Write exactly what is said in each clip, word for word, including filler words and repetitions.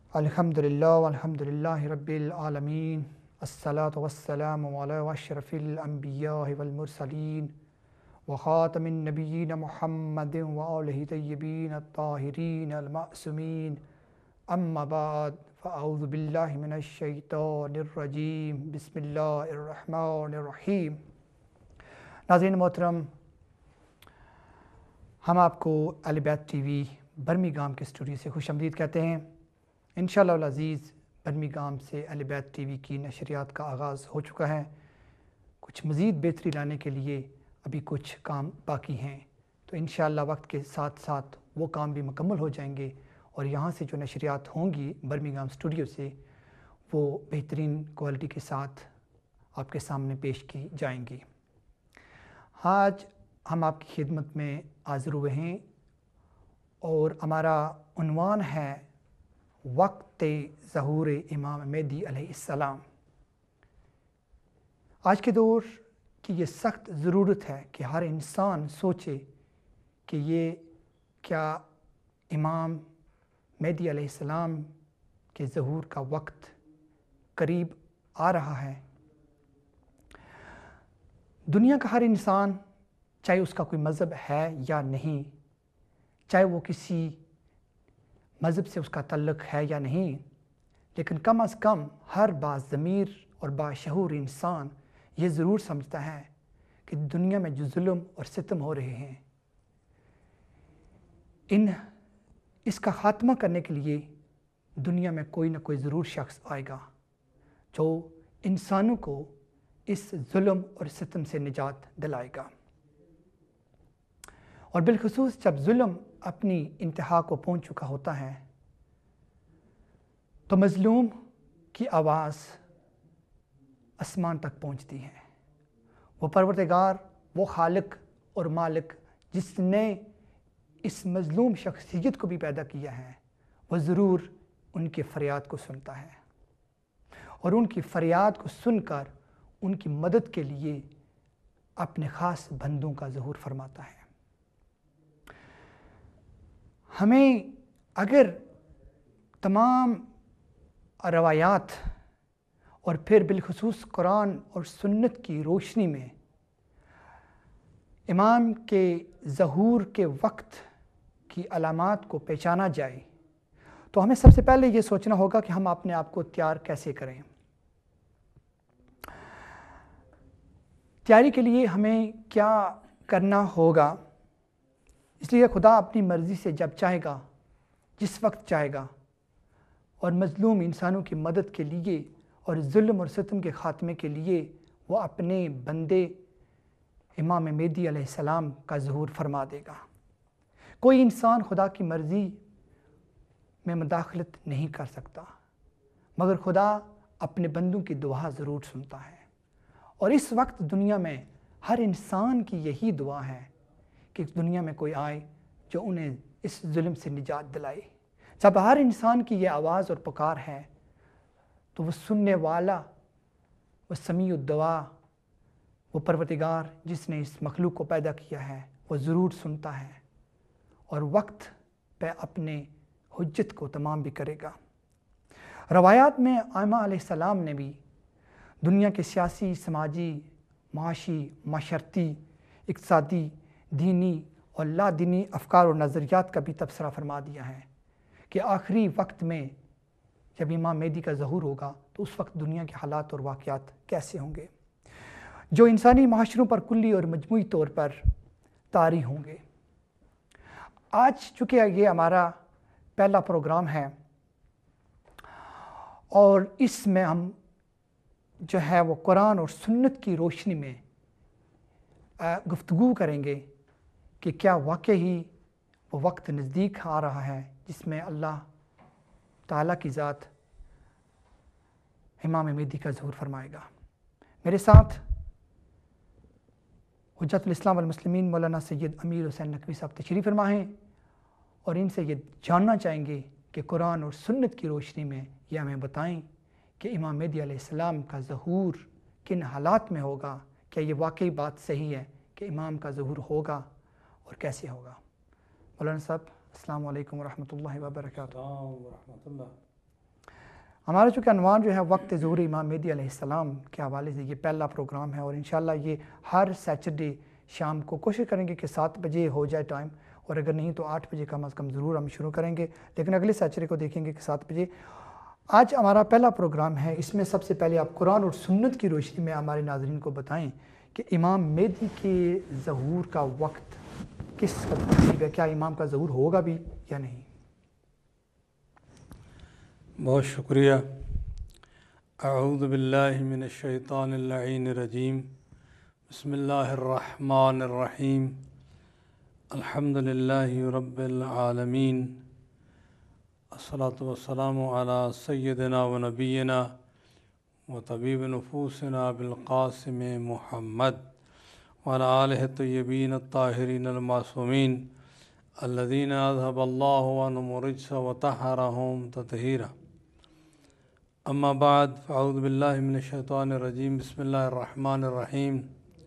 الحمدللہ والحمدللہ رب العالمین الصلاۃ والسلام علی اشرف الانبیاء والمرسلین وخاتم النبیین محمد وآلہ طیبین الطاہرین المعصومین اما بعد فاعوذ باللہ من الشیطان الرجیم بسم اللہ الرحمن الرحیم۔ ناظرین محترم، ہم آپ کو اہل بیت ٹی وی برمنگھم کے اسٹوڈیو سے خوش آمدید کہتے ہیں۔ انشاءاللہ العزیز برمنگھم سے اہل بیت ٹی وی کی نشریات کا آغاز ہو چکا ہے۔ کچھ مزید بہتری لانے کے لیے ابھی کچھ کام باقی ہیں، تو انشاءاللہ وقت کے ساتھ ساتھ وہ کام بھی مکمل ہو جائیں گے اور یہاں سے جو نشریات ہوں گی برمنگھم اسٹوڈیو سے، وہ بہترین کوالٹی کے ساتھ آپ کے سامنے پیش کی جائیں گی۔ آج ہم آپ کی خدمت میں حاضر ہوئے ہیں اور ہمارا عنوان ہے وقت ظہور امام مہدی علیہ السلام۔ آج کے دور کی یہ سخت ضرورت ہے کہ ہر انسان سوچے کہ یہ کیا امام مہدی علیہ السلام کے ظہور کا وقت قریب آ رہا ہے۔ دنیا کا ہر انسان، چاہے اس کا کوئی مذہب ہے یا نہیں، چاہے وہ کسی مذہب سے اس کا تعلق ہے یا نہیں، لیکن کم از کم ہر باضمیر اور باشعور انسان یہ ضرور سمجھتا ہے کہ دنیا میں جو ظلم اور ستم ہو رہے ہیں، ان اس کا خاتمہ کرنے کے لیے دنیا میں کوئی نہ کوئی ضرور شخص آئے گا جو انسانوں کو اس ظلم اور ستم سے نجات دلائے گا۔ اور بالخصوص جب ظلم اپنی انتہا کو پہنچ چکا ہوتا ہے تو مظلوم کی آواز آسمان تک پہنچتی ہے۔ وہ پروردگار، وہ خالق اور مالک جس نے اس مظلوم شخصیت کو بھی پیدا کیا ہے، وہ ضرور ان کی فریاد کو سنتا ہے اور ان کی فریاد کو سن کر ان کی مدد کے لیے اپنے خاص بندوں کا ظہور فرماتا ہے۔ ہمیں اگر تمام روایات اور پھر بالخصوص قرآن اور سنت کی روشنی میں امام کے ظہور کے وقت کی علامات کو پہچانا جائے تو ہمیں سب سے پہلے یہ سوچنا ہوگا کہ ہم اپنے آپ کو تیار کیسے کریں۔ تیاری کے لیے ہمیں کیا کرنا ہوگا؟ اس لیے خدا اپنی مرضی سے جب چاہے گا، جس وقت چاہے گا، اور مظلوم انسانوں کی مدد کے لیے اور ظلم اور ستم کے خاتمے کے لیے وہ اپنے بندے امام مہدی علیہ السلام کا ظہور فرما دے گا۔ کوئی انسان خدا کی مرضی میں مداخلت نہیں کر سکتا، مگر خدا اپنے بندوں کی دعا ضرور سنتا ہے۔ اور اس وقت دنیا میں ہر انسان کی یہی دعا ہے کہ دنیا میں کوئی آئے جو انہیں اس ظلم سے نجات دلائے۔ جب ہر انسان کی یہ آواز اور پکار ہے تو وہ سننے والا، وہ سمیع الدعا، وہ پروردگار جس نے اس مخلوق کو پیدا کیا ہے، وہ ضرور سنتا ہے اور وقت پہ اپنے حجت کو تمام بھی کرے گا۔ روایات میں آئمہ علیہ السلام نے بھی دنیا کے سیاسی، سماجی، معاشی، معاشرتی، اقتصادی، دینی اور لا دینی افکار اور نظریات کا بھی تبصرہ فرما دیا ہے کہ آخری وقت میں جب امام مہدی کا ظہور ہوگا تو اس وقت دنیا کے حالات اور واقعات کیسے ہوں گے، جو انسانی معاشروں پر کلی اور مجموعی طور پر طاری ہوں گے۔ آج چونکہ یہ ہمارا پہلا پروگرام ہے اور اس میں ہم جو ہے وہ قرآن اور سنت کی روشنی میں گفتگو کریں گے کہ کیا واقعی وہ وقت نزدیک آ رہا ہے جس میں اللہ تعالیٰ کی ذات امام مہدی کا ظہور فرمائے گا۔ میرے ساتھ حجت الاسلام والمسلمین مولانا سید امیر حسین نقوی صاحب تشریف فرما ہیں اور ان سے یہ جاننا چاہیں گے کہ قرآن اور سنت کی روشنی میں یہ ہمیں بتائیں کہ امام مہدی علیہ السلام کا ظہور کن حالات میں ہوگا، کیا یہ واقعی بات صحیح ہے کہ امام کا ظہور ہوگا اور کیسے ہوگا۔ مولانا صاحب السلام علیکم ورحمۃ اللہ وبرکاتہ۔ السلام ورحمۃ اللہ ہمارا چونکہ عنوان جو ہے وقت ظہور امام مہدی علیہ السلام کے حوالے سے یہ پہلا پروگرام ہے، اور انشاءاللہ یہ ہر سیچرڈے شام کو کوشش کریں گے کہ سات بجے ہو جائے ٹائم، اور اگر نہیں تو آٹھ بجے کم از کم ضرور ہم شروع کریں گے، لیکن اگلے سیچرڈے کو دیکھیں گے کہ سات بجے۔ آج ہمارا پہلا پروگرام ہے، اس میں سب سے پہلے آپ قرآن اور سنت کی روشنی میں ہمارے ناظرین کو بتائیں کہ امام مہدی کے ظہور کا وقت کس قدر قریب ہے، کیا امام کا ظہور ہوگا بھی یا نہیں؟ بہت شکریہ۔ اعوذ باللہ من الشیطان اللعین الرجیم، بسم اللہ الرحمن الرحیم، الحمد للہ رب العالمین، الصلاۃ والسلام علی سیدنا و نبینا و طبیب نفوسنا بالقاسم محمد وعلی آلہ الطیبین الطاہرین المعصومین الذین اذهب اللہ عنہم الرجس وطہرہم تطہیرا۔ اما بعد فاعوذ باللہ من الشیطان الرجیم، بسم اللہ الرحمن الرحیم۔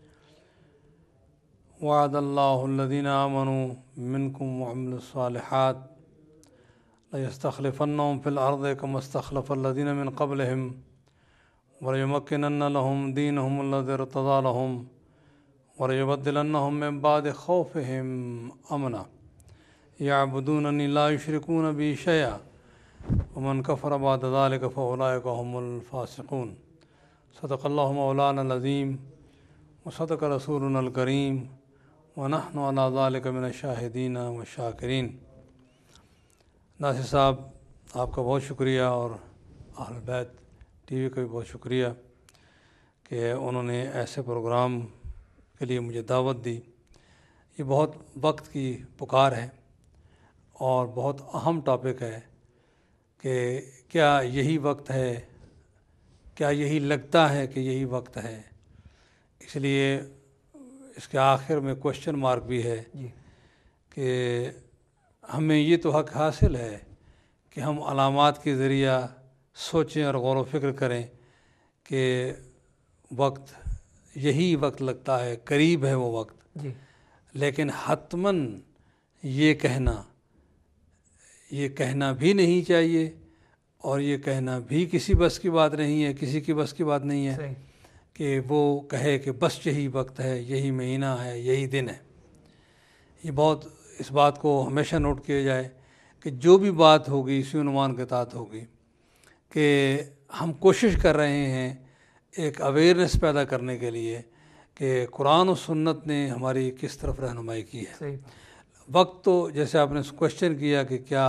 وعد اللہ الذین آمنوا منکم وعملوا الصالحات لَيَسْتَخْلِفَنَّهُمْ فِي الْأَرْضِ كَمَا اسْتَخْلَفَ الَّذِينَ مِنْ قَبْلِهِمْ وَلَيُمَكِّنَنَّ لَهُمْ دِينَهُمُ الَّذِي ارْتَضَىٰ لَهُمْ وَلَيُبَدِّلَنَّهُمْ مِنْ بَعْدِ خَوْفِهِمْ أَمْنًا يَعْبُدُونَنِي لَا يُشْرِكُونَ بِي شَيْئًا وَمَنْ كَفَرَ بَعْدَ ذَلِكَ فَأُولَٰئِكَ هُمُ الْفَاسِقُونَ۔ صدق اللہ مولانا العظیم وصدق رسولنا الکریم ونحن علی ذلک من الشاہدین والشاکرین۔ ناصر صاحب، آپ کا بہت شکریہ، اور اہل بیت ٹی وی کا بھی بہت شکریہ کہ انہوں نے ایسے پروگرام کے لیے مجھے دعوت دی۔ یہ بہت وقت کی پکار ہے اور بہت اہم ٹاپک ہے کہ کیا یہی وقت ہے، کیا یہی لگتا ہے کہ یہی وقت ہے۔ اس لیے اس کے آخر میں کوشچن مارک بھی ہے کہ ہمیں یہ تو حق حاصل ہے کہ ہم علامات کے ذریعہ سوچیں اور غور و فکر کریں کہ وقت یہی وقت لگتا ہے، قریب ہے وہ وقت، جی، لیکن حتماً یہ کہنا یہ کہنا بھی نہیں چاہیے، اور یہ کہنا بھی کسی بس کی بات نہیں ہے، کسی کی بس کی بات نہیں ہے صحیح، کہ وہ کہے کہ بس یہی وقت ہے، یہی مہینہ ہے، یہی دن ہے۔ یہ بہت اس بات کو ہمیشہ نوٹ کیا جائے کہ جو بھی بات ہوگی اسی عنوان کے تحت ہوگی کہ ہم کوشش کر رہے ہیں ایک اویئرنیس پیدا کرنے کے لیے کہ قرآن و سنت نے ہماری کس طرف رہنمائی کی ہے۔ صحیح، وقت تو جیسے آپ نے کوشچن کیا کہ کیا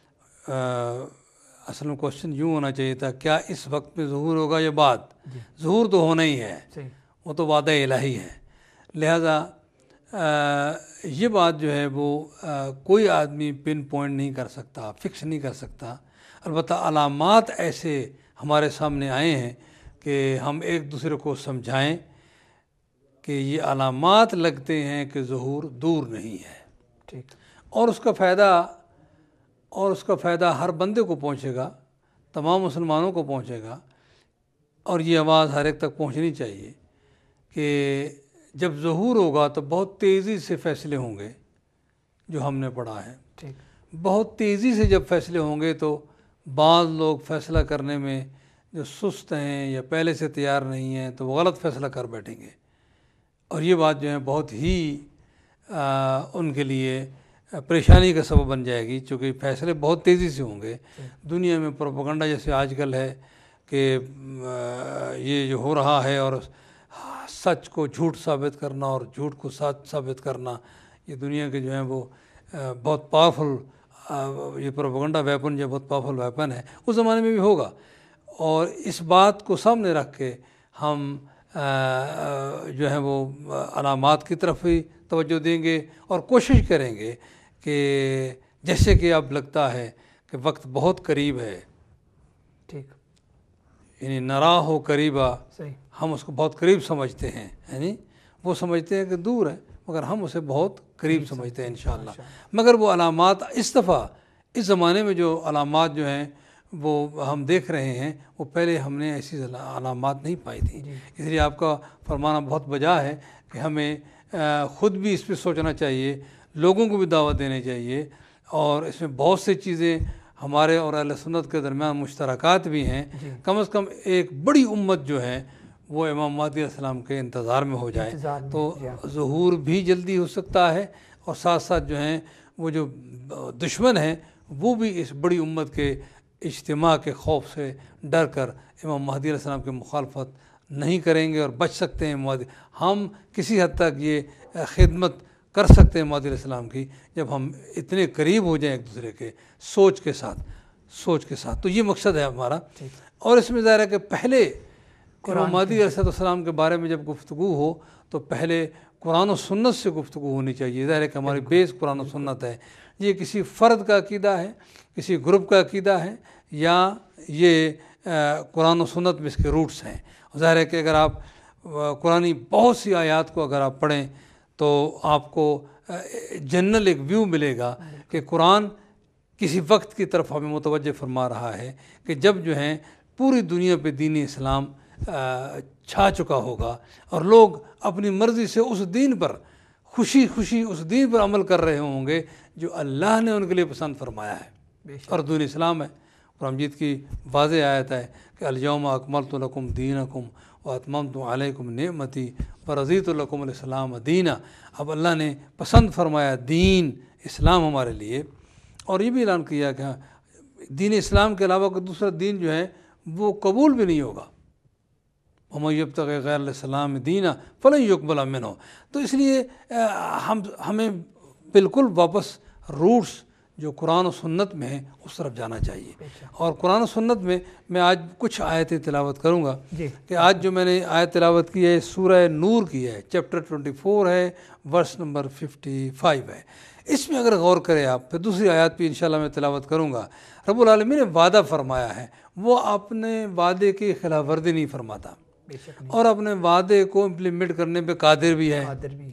اصل میں کوشچن یوں ہونا چاہیے تھا، کیا اس وقت میں ظہور ہوگا یا بعد؟ ظہور تو ہونا ہی ہے، صحیح، وہ تو وعدہ الہی ہے۔ لہذا یہ بات جو ہے وہ کوئی آدمی پن پوائنٹ نہیں کر سکتا، فکس نہیں کر سکتا۔ البتہ علامات ایسے ہمارے سامنے آئے ہیں کہ ہم ایک دوسرے کو سمجھائیں کہ یہ علامات لگتے ہیں کہ ظہور دور نہیں ہے، ٹھیک، اور اس کا فائدہ اور اس کا فائدہ ہر بندے کو پہنچے گا، تمام مسلمانوں کو پہنچے گا، اور یہ آواز ہر ایک تک پہنچنی چاہیے کہ جب ظہور ہوگا تو بہت تیزی سے فیصلے ہوں گے، جو ہم نے پڑھا ہے۔ ٹھیک، بہت تیزی سے جب فیصلے ہوں گے تو بعض لوگ فیصلہ کرنے میں جو سست ہیں یا پہلے سے تیار نہیں ہیں تو وہ غلط فیصلہ کر بیٹھیں گے، اور یہ بات جو ہے بہت ہی آ, ان کے لیے پریشانی کا سبب بن جائے گی، چونکہ فیصلے بہت تیزی سے ہوں گے۔ دنیا میں پروپیگنڈا جیسے آج کل ہے کہ یہ جو ہو رہا ہے، اور سچ کو جھوٹ ثابت کرنا اور جھوٹ کو سچ ثابت کرنا، یہ دنیا کے جو ہیں وہ بہت پاورفل، یہ پروپیگنڈا ویپن جو بہت پاورفل ویپن ہے، اس زمانے میں بھی ہوگا۔ اور اس بات کو سامنے رکھ کے ہم جو ہے وہ علامات کی طرف ہی توجہ دیں گے اور کوشش کریں گے کہ جیسے کہ اب لگتا ہے کہ وقت بہت قریب ہے، ٹھیک، یعنی نرا ہو قریبا، صحیح، ہم اس کو بہت قریب سمجھتے ہیں، یعنی وہ سمجھتے ہیں کہ دور ہے مگر ہم اسے بہت قریب سمجھتے ہیں انشاءاللہ۔ مگر وہ علامات اس دفعہ اس زمانے میں جو علامات جو ہیں وہ ہم دیکھ رہے ہیں، وہ پہلے ہم نے ایسی علامات نہیں پائی تھیں۔ اس لیے آپ کا فرمانا بہت بجا ہے کہ ہمیں خود بھی اس پہ سوچنا چاہیے، لوگوں کو بھی دعوت دینا چاہیے، اور اس میں بہت سی چیزیں ہمارے اور اہل سنت کے درمیان مشترکات بھی ہیں، جی کم از کم ایک بڑی امت جو ہے وہ امام مہدی علیہ السلام کے انتظار میں ہو جائے انتظار میں، تو جی ہاں۔ ظہور بھی جلدی ہو سکتا ہے، اور ساتھ ساتھ جو ہیں وہ جو دشمن ہیں وہ بھی اس بڑی امت کے اجتماع کے خوف سے ڈر کر امام مہدی علیہ السلام کی مخالفت نہیں کریں گے اور بچ سکتے ہیں۔ مہدی ہم کسی حد تک یہ خدمت کر سکتے ہیں مہدی علیہ السلام کی جب ہم اتنے قریب ہو جائیں ایک دوسرے کے، سوچ کے ساتھ سوچ کے ساتھ تو یہ مقصد ہے ہمارا۔ اور اس میں ظاہر ہے کہ پہلے امام مہدی علیہ السلام کے بارے میں جب گفتگو ہو تو پہلے قرآن و سنت سے گفتگو ہونی چاہیے۔ ظاہر ہے کہ ہماری بیس قرآن و سنت ہے، یہ کسی فرد کا عقیدہ ہے، کسی گروپ کا عقیدہ ہے، یا یہ قرآن و سنت میں اس کے روٹس ہیں۔ ظاہر ہے کہ اگر آپ قرآنی بہت سی آیات کو اگر آپ پڑھیں تو آپ کو جنرل ایک ویو ملے گا کہ قرآن کسی وقت کی طرف ہمیں متوجہ فرما رہا ہے کہ جب جو ہیں پوری دنیا پہ دین اسلام چھا چکا ہوگا اور لوگ اپنی مرضی سے اس دین پر خوشی خوشی اس دین پر عمل کر رہے ہوں گے جو اللہ نے ان کے لیے پسند فرمایا ہے، اور دین اسلام ہے۔ قرآن مجید کی واضح آیت ہے کہ الیوم اکملت لکم دینکم واتممت علیکم نعمتی ورضیت لکم الاسلام دینا۔ اب اللہ نے پسند فرمایا دین اسلام ہمارے لیے، اور یہ بھی اعلان کیا کہ دین اسلام کے علاوہ کوئی دوسرا دین جو ہے وہ قبول بھی نہیں ہوگا۔ وَمَن يَبْتَغِ غَيْرَ الْإِسْلَامِ دِينًا فَلَن يُقْبَلَ مِنْهُ۔ تو اس لیے ہم ہمیں بالکل واپس روٹس جو قرآن و سنت میں ہیں اس طرف جانا چاہیے۔ اور قرآن و سنت میں میں آج کچھ آیتیں تلاوت کروں گا کہ آج جو میں نے آیت تلاوت کی ہے سورہ نور کی ہے، چیپٹر چوبیس ہے، ورس نمبر پچپن ہے۔ اس میں اگر غور کریں آپ، پھر دوسری آیات بھی انشاءاللہ میں تلاوت کروں گا۔ رب العالمین نے وعدہ فرمایا ہے، وہ اپنے وعدے کی خلاف ورزی نہیں فرماتا، اور اپنے وعدے کو امپلیمنٹ کرنے پہ قادر بھی ہے۔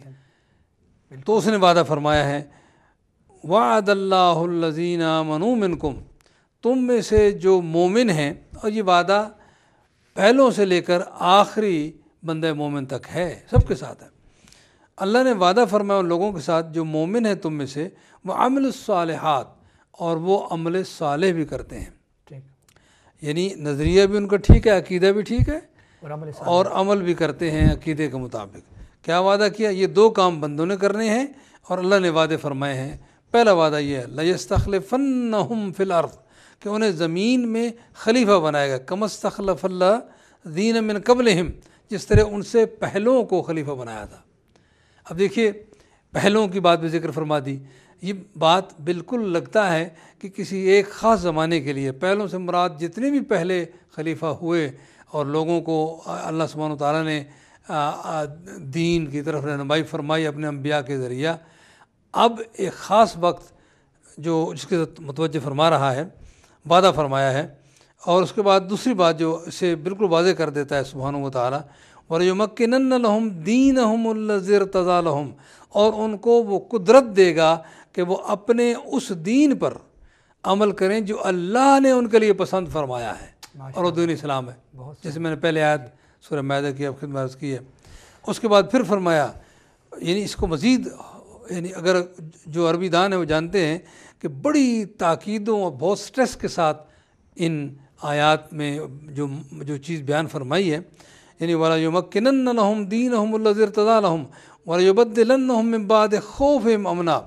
تو اس نے وعدہ فرمایا ہے وعد اللہ الذین آمنوا منکم، تم میں سے جو مومن ہیں، اور یہ وعدہ پہلوں سے لے کر آخری بندہ مومن تک ہے، سب کے ساتھ ہے۔ اللہ نے وعدہ فرمایا ان لوگوں کے ساتھ جو مومن ہیں تم میں سے، وہ عمل الصالحات، اور وہ عمل صالح بھی کرتے ہیں، یعنی نظریہ بھی ان کا ٹھیک ہے، عقیدہ بھی ٹھیک ہے، اور عمل بھی کرتے ہیں عقیدے کے مطابق۔ کیا وعدہ کیا؟ یہ دو کام بندوں نے کرنے ہیں، اور اللہ نے وعدے فرمائے ہیں۔ پہلا وعدہ یہ ہے لَيَسْتَخْلِفَنَّهُمْ فِي الْأَرْضِ، کہ انہیں زمین میں خلیفہ بنائے گا، كَمَا اسْتَخْلَفَ الَّذِينَ مِن قَبْلِهِمْ، جس طرح ان سے پہلوں کو خلیفہ بنایا تھا۔ اب دیکھیے پہلوں کی بات بھی ذکر فرما دی، یہ بات بالکل لگتا ہے کہ کسی ایک خاص زمانے کے لیے، پہلوں سے مراد جتنے بھی پہلے خلیفہ ہوئے اور لوگوں کو اللہ سبحانہ و تعالیٰ نے دین کی طرف رہنمائی فرمائی اپنے انبیاء کے ذریعہ، اب ایک خاص وقت جو جس کے متوجہ فرما رہا ہے، وعدہ فرمایا ہے۔ اور اس کے بعد دوسری بات جو اسے بالکل واضح کر دیتا ہے سبحانہ و تعالیٰ، وَلَيُمَكِّنَنَّ لَهُمْ دِينَهُمُ الَّذِي ارْتَضَىٰ لَهُمْ، اور ان کو وہ قدرت دے گا کہ وہ اپنے اس دین پر عمل کریں جو اللہ نے ان کے لیے پسند فرمایا ہے، اور وہ دین اسلام ہے، جیسے میں نے پہلے آیت سورہ مائدہ کی اب خدمت عرض کی ہے۔ اس کے بعد پھر فرمایا، یعنی اس کو مزید، یعنی اگر جو عربی دان ہیں وہ جانتے ہیں کہ بڑی تاکیدوں اور بہت سٹریس کے ساتھ ان آیات میں جو جو چیز بیان فرمائی ہے، یعنی وَلَيُمَكِّنَنَّ لَهُمْ دِينَهُمُ الَّذِي ارْتَضَىٰ لَهُمْ وَلَيُبَدِّلَنَّهُم مِّن بَعْدِ خَوْفِهِمْ أَمْنًا،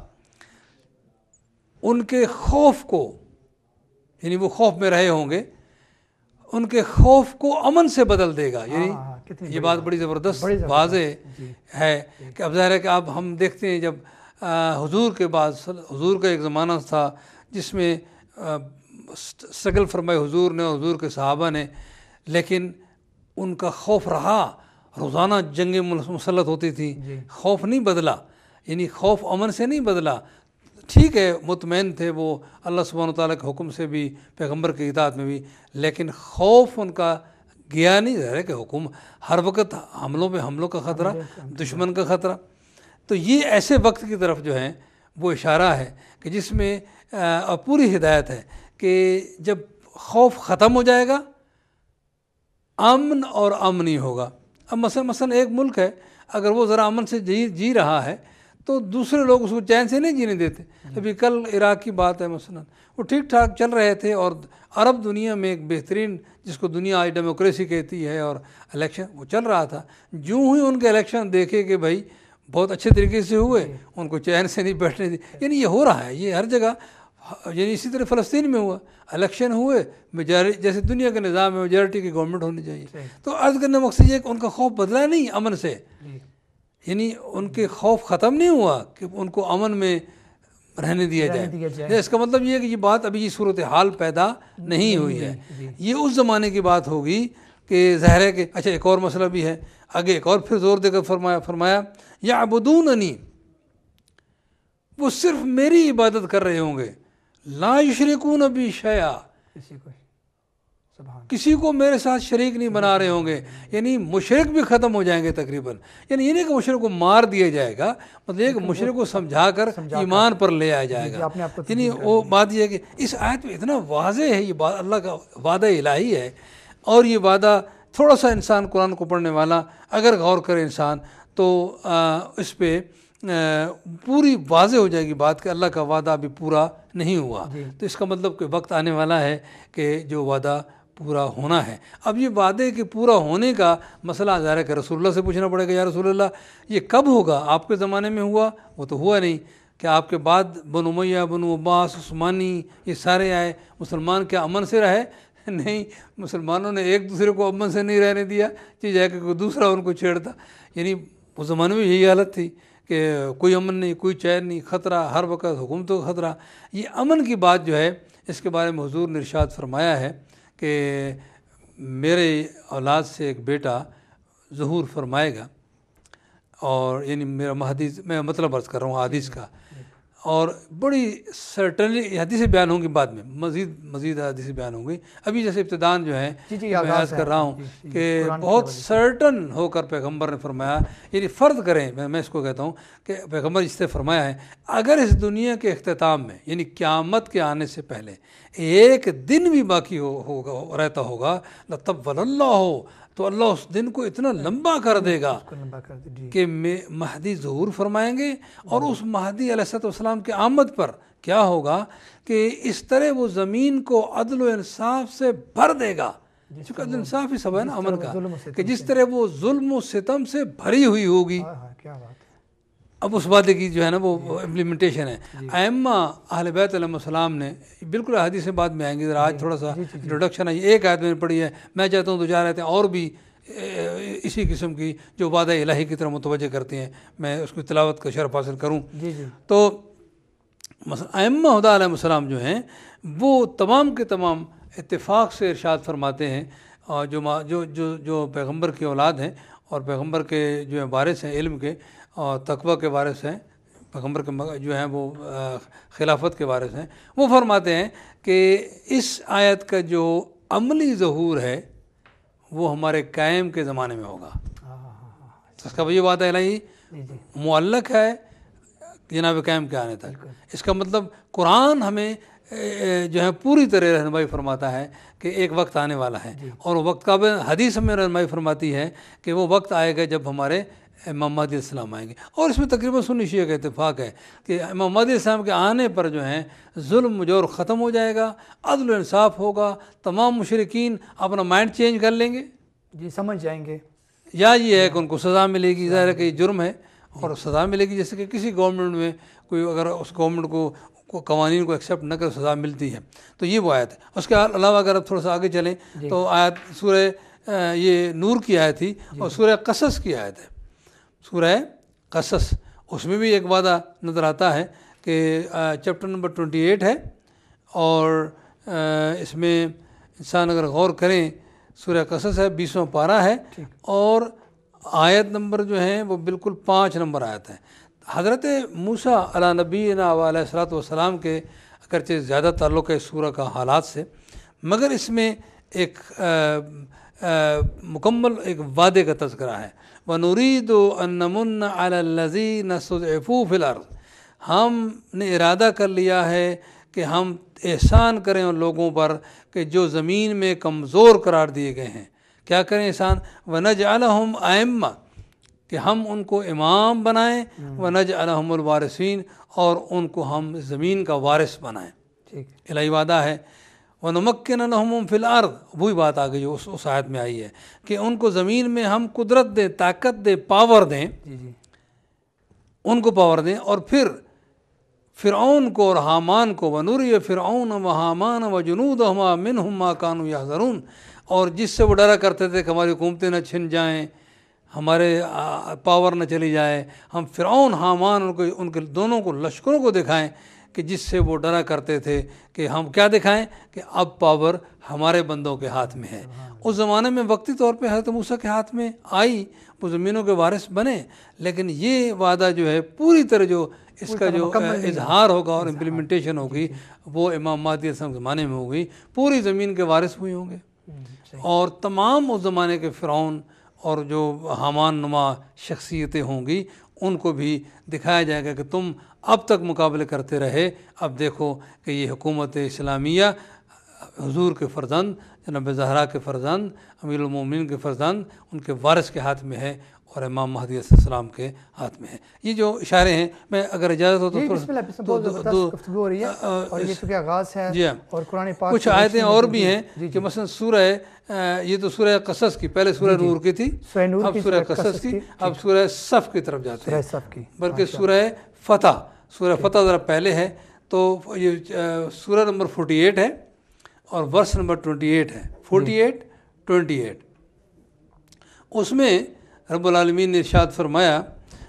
ان کے خوف کو، یعنی وہ خوف میں رہے ہوں گے، ان کے خوف کو امن سے بدل دے گا۔ یعنی یہ بات بڑی زبردست واضح ہے کہ اب ظاہر ہے کہ اب ہم دیکھتے ہیں جب حضور کے بعد، حضور کا ایک زمانہ تھا جس میں سٹرگل فرمائے حضور نے اور حضور کے صحابہ نے، لیکن ان کا خوف رہا، روزانہ جنگیں مسلط ہوتی تھیں، خوف نہیں بدلا، یعنی خوف امن سے نہیں بدلا۔ ٹھیک ہے مطمئن تھے وہ اللہ سبحانہ وتعالیٰ کے حکم سے بھی، پیغمبر کی اطاعت میں بھی، لیکن خوف ان کا گیا نہیں۔ ظاہر ہے کہ حکم ہر وقت حملوں پہ حملوں کا خطرہ، دشمن کا خطرہ، تو یہ ایسے وقت کی طرف جو ہے وہ اشارہ ہے کہ جس میں پوری ہدایت ہے کہ جب خوف ختم ہو جائے گا امن اور امن ہی ہوگا۔ اب مثلا مثلا ایک ملک ہے، اگر وہ ذرا امن سے جی جی رہا ہے تو دوسرے لوگ اس کو چین سے نہیں جینے دیتے. ابھی کل عراق کی بات ہے مثلا, وہ ٹھیک ٹھاک چل رہے تھے اور عرب دنیا میں ایک بہترین جس کو دنیا آج ڈیموکریسی کہتی ہے اور الیکشن وہ چل رہا تھا. جو ہی ان کے الیکشن دیکھے کہ بھائی بہت اچھے طریقے سے ہوئے, ان کو چین سے نہیں بیٹھنے دی. یعنی یہ ہو رہا ہے یہ ہر جگہ. یعنی اسی طرح فلسطین میں ہوا, الیکشن ہوئے میجارٹی, جیسے دنیا کا نظام ہے میجارٹی کی گورنمنٹ ہونی چاہیے. تو عرض کرنے مقصد یہ کہ ان کا خوف بدلا نہیں امن سے, یعنی ان کے خوف ختم نہیں ہوا کہ ان کو امن میں رہنے دیا جائے. اس کا مطلب یہ ہے کہ یہ بات ابھی یہ صورتحال پیدا نہیں ہوئی ہے. یہ اس زمانے کی بات ہوگی کہ ظاہر ہے کہ اچھا ایک اور مسئلہ بھی ہے آگے, ایک اور پھر زور دے کر فرمایا فرمایا یعبدوننی, وہ صرف میری عبادت کر رہے ہوں گے. لا یشرکون بی شیئا, کسی کو میرے ساتھ شریک نہیں بنا رہے ہوں گے. یعنی مشرک بھی ختم ہو جائیں گے تقریباً. یعنی یہ نہیں کہ مشرک کو مار دیا جائے گا, مطلب یہ کہ مشرک کو سمجھا کر ایمان پر لے آیا جائے گا. یعنی وہ بات یہ ہے کہ اس آیت میں اتنا واضح ہے, یہ بات اللہ کا وعدہ الہی ہے. اور یہ وعدہ تھوڑا سا انسان قرآن کو پڑھنے والا اگر غور کرے انسان تو اس پہ پوری واضح ہو جائے گی بات کہ اللہ کا وعدہ ابھی پورا نہیں ہوا. تو اس کا مطلب کہ وقت آنے والا ہے کہ جو وعدہ پورا ہونا ہے. اب یہ وعدے کے پورا ہونے کا مسئلہ ظاہر ہے کہ رسول اللہ سے پوچھنا پڑے گا, یا رسول اللہ یہ کب ہوگا؟ آپ کے زمانے میں ہوا وہ تو ہوا نہیں. کہ آپ کے بعد بنو امیہ, بنو عباس, عثمانی یہ سارے آئے, مسلمان کیا امن سے رہے؟ نہیں, مسلمانوں نے ایک دوسرے کو امن سے نہیں رہنے دیا, چیز ہے کہ کوئی دوسرا ان کو چھیڑتا. یعنی اس زمانے میں یہی حالت تھی کہ کوئی امن نہیں, کوئی چین نہیں, خطرہ ہر وقت, حکومتوں کا خطرہ. یہ امن کی بات جو ہے اس کے بارے میں حضور نے ارشاد فرمایا ہے کہ میرے اولاد سے ایک بیٹا ظہور فرمائے گا, اور یعنی میرا مہدی, میں مطلب عرض کر رہا ہوں حدیث کا, اور بڑی سرٹنلی حدیث بیان ہوں گی بعد میں, مزید مزید حدیث بیان ہوں گی. ابھی جیسے ابتدان جو ہے میں عرض کر رہا ہوں کہ بہت سرٹن ہو کر پیغمبر نے فرمایا, یعنی فرض کریں, میں اس کو کہتا ہوں کہ پیغمبر اس سے فرمایا ہے اگر اس دنیا کے اختتام میں یعنی قیامت کے آنے سے پہلے ایک دن بھی باقی ہو ہوگا رہتا ہوگا لطول اللہ ہو, تو اللہ اس دن کو اتنا لمبا کر دے گا کہ مہدی ظہور فرمائیں گے. اور اس مہدی علیہ السلام کے آمد پر کیا ہوگا کہ اس طرح وہ زمین کو عدل و انصاف سے بھر دے گا, چونکہ عدل انصاف ہی سب ہے نا امن کا, کہ جس طرح وہ ظلم و ستم سے بھری ہوئی ہوگی. اب اس بات کی جو ہے نا وہ امپلیمنٹیشن ہے. ائمہ اہل بیت علیہ السلام نے بالکل حدیث سے بعد میں آئیں گے, ذرا آج تھوڑا سا انٹروڈکشن ہے. ایک آیت میں نے پڑھی ہے, میں چاہتا ہوں دو چار آیتیں اور بھی اسی قسم کی جو وعدہ الہی کی طرف متوجہ کرتے ہیں, میں اس کی تلاوت کا شرف حاصل کروں. تو ائمہ ہدیٰ علیہ السلام جو ہیں وہ تمام کے تمام اتفاق سے ارشاد فرماتے ہیں, اور جو جو جو جو پیغمبر کی اولاد ہیں اور پیغمبر کے جو وارث ہیں علم کے اور تقوی کے وارث ہیں, پیغمبر کے جو ہیں وہ خلافت کے وارث ہیں, وہ فرماتے ہیں کہ اس آیت کا جو عملی ظہور ہے وہ ہمارے قائم کے زمانے میں ہوگا. اس کا یہ وعدہ الہی معلق ہے جناب قائم کے آنے تک. اس کا مطلب قرآن ہمیں جو ہے پوری طرح رہنمائی فرماتا ہے کہ ایک وقت آنے والا ہے, اور وہ وقت کا حدیث ہمیں رہنمائی فرماتی ہے کہ وہ وقت آئے گا جب ہمارے امام مہدی علیہ السلام آئیں گے. اور اس میں تقریباً سنی شیعہ کا اتفاق ہے کہ امام مہدی علیہ السلام کے آنے پر جو ہیں ظلم جور ختم ہو جائے گا, عدل و انصاف ہوگا, تمام مشرکین اپنا مائنڈ چینج کر لیں گے, جی سمجھ جائیں گے, یا یہ ہے کہ ان کو سزا ملے گی. ظاہر ہے کہ یہ جرم ہے اور سزا ملے گی, جیسے کہ کسی گورنمنٹ میں کوئی اگر اس گورنمنٹ کو قوانین کو ایکسیپٹ نہ کر سزا ملتی ہے. تو یہ وہ آیت ہے. اس کے علاوہ اگر اب تھوڑا سا آگے چلیں تو آیت سورہ یہ نور کی آیت تھی اور سورہ قصص کی آیت ہے. سورہ قصص اس میں بھی ایک وعدہ نظر آتا ہے کہ چیپٹر نمبر ٹوئنٹی ایٹ ہے, اور اس میں انسان اگر غور کریں سورہ قصص ہے, بیسواں پارہ ہے, اور آیت نمبر جو ہیں وہ بالکل پانچ نمبر آیت ہے. حضرت موسیٰ علیہ نبینا علیہ الصلوۃ والسلام کے اگرچہ زیادہ تعلق ہے اس سورہ کا حالات سے, مگر اس میں ایک مکمل ایک وعدے کا تذکرہ ہے. وَنُرِيدُ أَن نَّمُنَّ عَلَى الَّذِينَ اسْتُضْعِفُوا فِي الْأَرْضِ, ہم نے ارادہ کر لیا ہے کہ ہم احسان کریں ان لوگوں پر کہ جو زمین میں کمزور قرار دیے گئے ہیں. کیا کریں احسان؟ وَنَجْعَلَهُمْ أَئِمَّةً, کہ ہم ان کو امام بنائیں وَنَجْعَلَهُمُ الْوَارِثِينَ اور ان کو ہم زمین کا وارث بنائیں. الہی وعدہ ہے. وَنُمَكِّنَ لَهُمْ فِي الْأَرْضِ وہی بات آ گئی جو اس اس آیت میں آئی ہے کہ ان کو زمین میں ہم قدرت دیں, طاقت دیں, پاور دیں, ان کو پاور دیں. اور پھر فرعون کو اور حامان کو وَنُرِيَ فِرْعَوْنَ وَحَامَانَ وَجُنُودَهُمَا مِنْهُمْ مَا كَانُوا يَحْذَرُونَ اور جس سے وہ ڈرا کرتے تھے کہ ہماری حکومتیں نہ چھن جائیں, ہمارے پاور نہ چلی جائے, ہم فرعون حامان ان کو ان کے دونوں کو لشکروں کو دکھائیں کہ جس سے وہ ڈرا کرتے تھے کہ ہم کیا دکھائیں کہ اب پاور ہمارے بندوں کے ہاتھ میں ہے. اس زمانے میں وقتی طور پہ حضرت موسیٰ کے ہاتھ میں آئی, وہ زمینوں کے وارث بنے, لیکن یہ وعدہ جو ہے پوری طرح جو اس کا جو اظہار ہوگا اور امپلیمنٹیشن ہوگی وہ امام مہدی کے زمانے میں ہوگی. پوری زمین کے وارث ہوئے ہوں گے اور تمام اس زمانے کے فرعون اور جو حامان نما شخصیتیں ہوں گی ان کو بھی دکھایا جائے گا کہ تم اب تک مقابلے کرتے رہے, اب دیکھو کہ یہ حکومت اسلامیہ حضور کے فرزند جناب زہرا کے فرزند امیر المومنین کے فرزند ان کے وارث کے ہاتھ میں ہے اور امام مہدی علیہ السلام کے ہاتھ میں ہے. یہ جو اشارے ہیں, میں اگر اجازت ہو تو کچھ آیتیں اور بھی ہیں کہ مثلا سورہ یہ تو سورہ قصص کی, پہلے سورہ نور کی تھی, اب سورہ قصص کی, اب سورہ صف کی طرف جاتے ہیں, بلکہ سورہ فتح سورہ فتح ذرا پہلے ہے. تو یہ سورہ نمبر فورٹی ایٹ ہے اور ورس نمبر ٹوئنٹی ایٹ ہے, فورٹی ایٹ ٹوئنٹی ایٹ. اس میں رب العالمین نے ارشاد فرمایا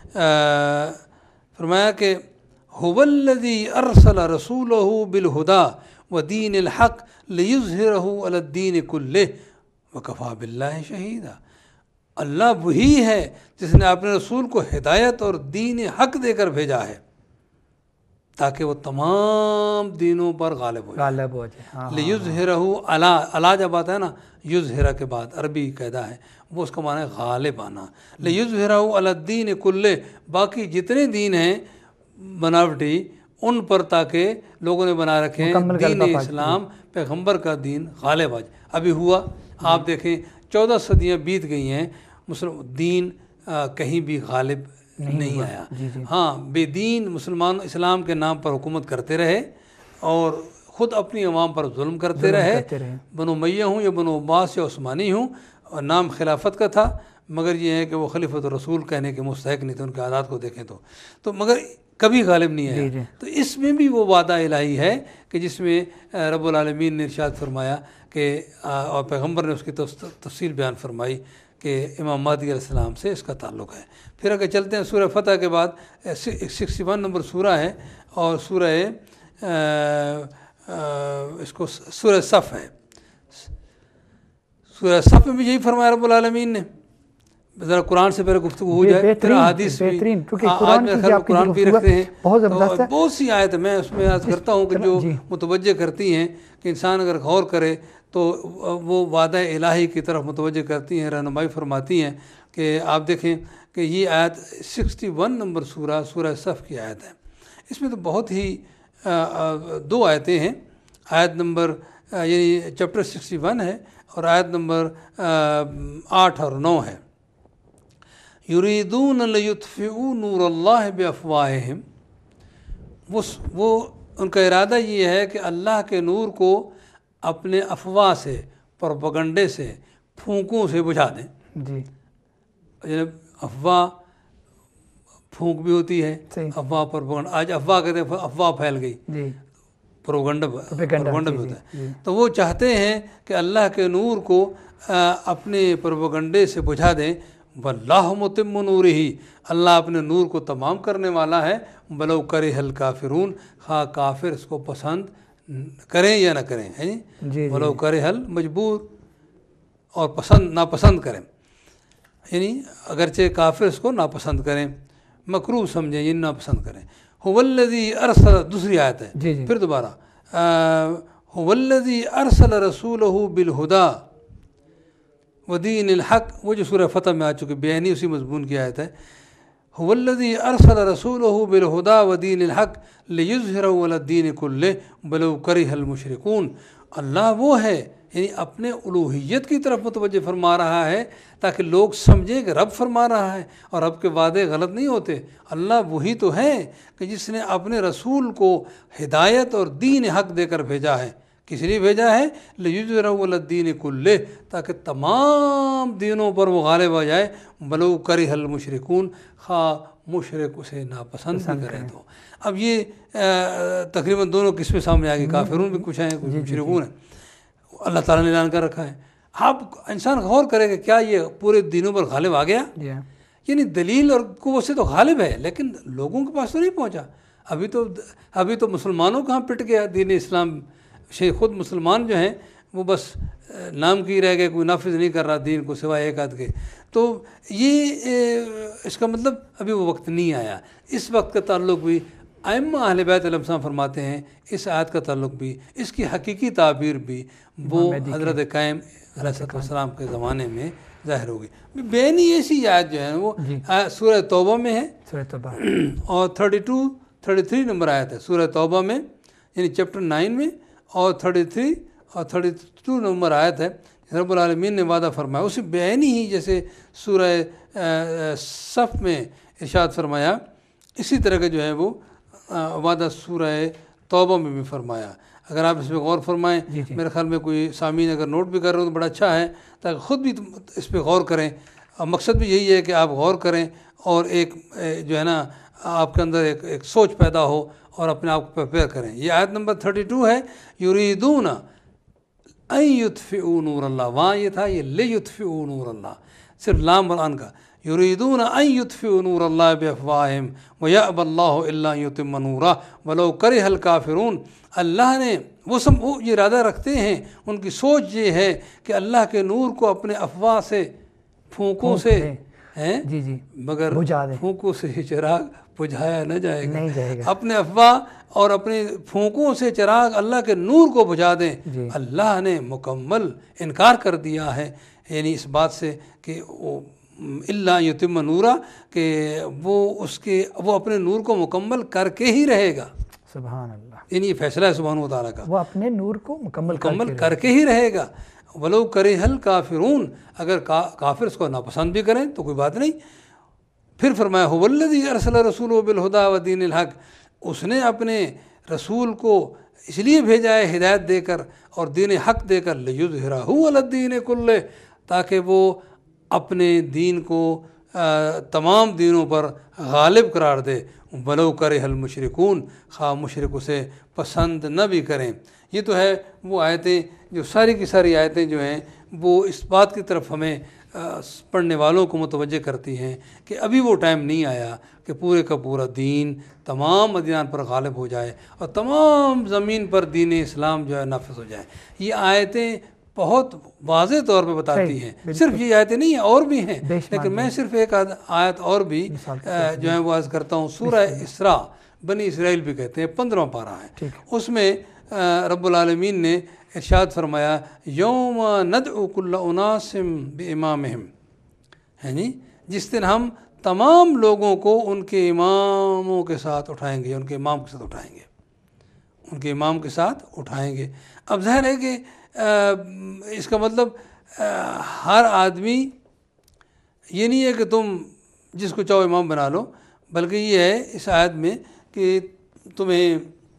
فرمایا کہ هو الذی ارسل رسولہ بالہدی ودین الحق لیظہرہ علی الدین کلہ وکفی باللہ شہیدا. اللہ وہی ہے جس نے اپنے رسول کو ہدایت اور دین حق دے کر بھیجا ہے تاکہ وہ تمام دینوں پر غالب ہو جائے. غالب ہو جائے. لیظہرہ علی, علی جب آتا ہے نا یظہرہ کے بعد عربی قاعدہ ہے وہ اس کا معنی ہے غالب آنا. لیظہرہ علی الدین کلہ, باقی جتنے دین ہیں بناوٹی ان پر تاکہ لوگوں نے بنا رکھے ہیں دین اسلام پیغمبر کا دین غالب آ جائے. ابھی ہوا آپ دیکھیں چودہ صدیاں بیت گئی ہیں, مسلم دین کہیں بھی غالب نہیں آیا. ہاں بے دین مسلمان اسلام کے نام پر حکومت کرتے رہے اور خود اپنی عوام پر ظلم کرتے رہے, بنو امیہ ہوں یا بنو عباس یا عثمانی ہوں, اور نام خلافت کا تھا مگر یہ ہے کہ وہ خلیفۃ الرسول کہنے کے مستحق نہیں تھے. ان کے عادات کو دیکھیں تو تو مگر کبھی غالب نہیں آیا. تو اس میں بھی وہ وعدہ الہی ہے کہ جس میں رب العالمین نے ارشاد فرمایا کہ اور پیغمبر نے اس کی تفصیل بیان فرمائی کہ امام مہدی علیہ السلام سے اس کا تعلق ہے. پھر اگر چلتے ہیں سورہ فتح کے بعد سکسٹی ون نمبر سورہ ہے اور سورہ اس کو سورہ صف ہے. سورہ صف میں بھی یہی فرمایا رب العالمین نے. ذرا قرآن سے پہلے گفتگو ہو جائے پھر حدیث بھی, آج میرے خیال میں قرآن بھی رکھتے ہیں بہت سی آیت میں اس میں عرض کرتا ہوں کہ جو متوجہ کرتی ہیں کہ انسان اگر غور کرے تو وہ وعدہ الہی کی طرف متوجہ کرتی ہیں, رہنمائی فرماتی ہیں. کہ آپ دیکھیں کہ یہ آیت سکسٹی ون نمبر سورہ سورہ صف کی آیت ہے. اس میں تو بہت ہی دو آیتیں ہیں, آیت نمبر یعنی چیپٹر سکسٹی ون ہے اور آیت نمبر آٹھ اور نو ہے. یریدون لیطفئوا نور اللہ بافواہہم, وہ وہ ان کا ارادہ یہ ہے کہ اللہ کے نور کو اپنے افواہ سے, پروپیگنڈے سے, پھونکوں سے بجھا دیں. جی افواہ پھونک بھی ہوتی ہے, افواہ پروپیگنڈا. آج افواہ کہتے ہیں افواہ پھیل گئی, پروپیگنڈا پروپیگنڈا بھی ہوتا ہے. تو وہ چاہتے ہیں کہ اللہ کے نور کو اپنے پروپیگنڈے سے بجھا دیں. واللہ متم نورہ, اللہ اپنے نور کو تمام کرنے والا ہے. ولو کرہ الکافرون, خواہ کافر اس کو پسند کریں یا نہ کریں, ہے ولو کرہ المجبور, اور پسند ناپسند کریں, یعنی اگرچہ کافر اس کو ناپسند کریں, مکروہ سمجھیں, یہ ناپسند کریں. هو الذی ارسل, دوسری آیت ہے جی جی. پھر دوبارہ هو الذی ارسل رسولہ بالہدی ودین الحق, وہ جو سورہ فتح میں آ چکے بیانی اسی مضمون کی آیت ہے. هو الذی ارسل رسولہ بالہدی ودین الحق لیظہرہ علی الدین کلہ ولو کرہ المشرکون. اللہ وہ ہے یعنی اپنے الوہیت کی طرف متوجہ فرما رہا ہے تاکہ لوگ سمجھیں کہ رب فرما رہا ہے اور رب کے وعدے غلط نہیں ہوتے۔ اللہ وہی تو ہے کہ جس نے اپنے رسول کو ہدایت اور دین حق دے کر بھیجا ہے۔ کس لیے بھیجا ہے؟ لِیُظْہِرَهُ عَلَى الدِّینِ کُلِّهِ، تاکہ تمام دینوں پر وہ غالب آ جائے، وَلَوْ کَرِہَ الْمُشْرِکُونَ، خواہ مشرک اسے ناپسند بھی کریں تو۔ اب یہ تقریباً دونوں قسمیں سامنے آ گئی، کافرون بھی کچھ ہیں، کچھ مشرکون ہیں۔ اللہ تعالیٰ نے اعلان کر رکھا ہے۔ اب انسان غور کرے کہ کیا یہ پورے دینوں پر غالب آ گیا؟ یعنی دلیل اور قوت سے تو غالب ہے، لیکن لوگوں کے پاس تو نہیں پہنچا۔ ابھی تو ابھی تو مسلمانوں کا ہم پٹ گیا دین اسلام، خود مسلمان جو ہیں وہ بس نام کی رہ گئے، کوئی نافذ نہیں کر رہا دین کو سوائے ایک آدھ کے۔ تو یہ اس کا مطلب ابھی وہ وقت نہیں آیا۔ اس وقت کا تعلق بھی ائمہ اہل بیت علیہ السلام فرماتے ہیں، اس آیت کا تعلق بھی، اس کی حقیقی تعبیر بھی وہ حضرت قائم علیہ السلام کے زمانے میں ظاہر ہوگی۔ بینی ایسی آیت جو ہے وہ سورہ توبہ میں ہے، سورہ توبہ اور thirty two thirty three number آیت ہے سورہ توبہ میں، یعنی چیپٹر نائن میں، اور تھرٹی تھری اور تھرٹی ٹو نمبر آیت ہے۔ رب العالمین نے وعدہ فرمایا اسی بیانی ہی جیسے سورہ صف میں ارشاد فرمایا، اسی طرح کا جو ہے وہ وعدہ سورہ توبہ میں بھی فرمایا۔ اگر آپ اس پہ غور فرمائیں، میرے خیال میں کوئی سامعین اگر نوٹ بھی کر رہے ہو تو بڑا اچھا ہے، تاکہ خود بھی اس پہ غور کریں۔ اور مقصد بھی یہی ہے کہ آپ غور کریں اور ایک جو ہے نا آپ کے اندر ایک ایک سوچ پیدا ہو اور اپنے آپ کو پریپیئر کریں۔ یہ آیت نمبر تھرٹی ٹو ہے، یریدون ان یطفئوا نور اللہ، وہاں یہ تھا یہ لیطفئوا نور اللہ، صرف لام اور ان کا، یریدون ان یطفئوا نور اللہ بافواہہم ویأبی اللہ الا ان یتم نورہ ولو کرہ الکافرون۔ اللہ نے وہ سب وہ یہ ارادہ رکھتے ہیں، ان کی سوچ یہ ہے کہ اللہ کے نور کو اپنے افواہ سے، پھونکوں سے ہیں جی جی مگر بجھا دیں، پھونکوں سے ہی چراغ بجھایا نہ جائے گا، نہیں جائے گا، اپنے افواہ اور اپنے پھونکوں سے چراغ اللہ کے نور کو بجھا دیں۔ جی اللہ نے مکمل انکار کر دیا ہے، یعنی اس بات سے کہ وہ الا یتم نورہ، کہ وہ اس کے وہ اپنے نور کو مکمل کر کے ہی رہے گا۔ سبحان اللہ، یعنی یہ فیصلہ ہے سبحانہ وتعالیٰ کا، وہ اپنے نور کو مکمل مکمل کر کے ہی رہے گا۔ ولو کرہ الکافرون، اگر کافر اس کو ناپسند بھی کریں تو کوئی بات نہیں۔ پھر فرمایا هو الذی ارسل رسولہ بالہدی ودین الحق، اس نے اپنے رسول کو اس لیے بھیجا ہے ہدایت دے کر اور دین حق دے کر، لیظہرہ علی الدین کلہ، تاکہ وہ اپنے دین کو تمام دینوں پر غالب قرار دے، ولو کرہ المشرکون، خواہ مشرک اسے پسند نہ بھی کریں۔ یہ تو ہے وہ آیتیں جو ساری کی ساری آیتیں جو ہیں وہ اس بات کی طرف ہمیں پڑھنے والوں کو متوجہ کرتی ہیں کہ ابھی وہ ٹائم نہیں آیا کہ پورے کا پورا دین تمام ادیان پر غالب ہو جائے اور تمام زمین پر دین اسلام جو ہے نافذ ہو جائے۔ یہ آیتیں بہت واضح طور پہ بتاتی ہیں، صرف یہ آیتیں نہیں ہیں اور بھی ہیں، لیکن میں صرف ایک آیت اور بھی جو ہے وہ عرض کرتا ہوں۔ سورہ اسراء بنی اسرائیل بھی کہتے ہیں، پندرواں پارہ ہے، اس میں رب العالمین نے ارشاد فرمایا یوم ندعو کل اناس بامامہم، یعنی جس دن ہم تمام لوگوں کو ان کے اماموں کے ساتھ اٹھائیں گے، ان کے امام کے ساتھ اٹھائیں گے، ان کے امام کے ساتھ اٹھائیں گے۔ اب ظاہر ہے کہ اس کا مطلب ہر آدمی یہ نہیں ہے کہ تم جس کو چاہو امام بنا لو، بلکہ یہ ہے اس آیت میں کہ تمہیں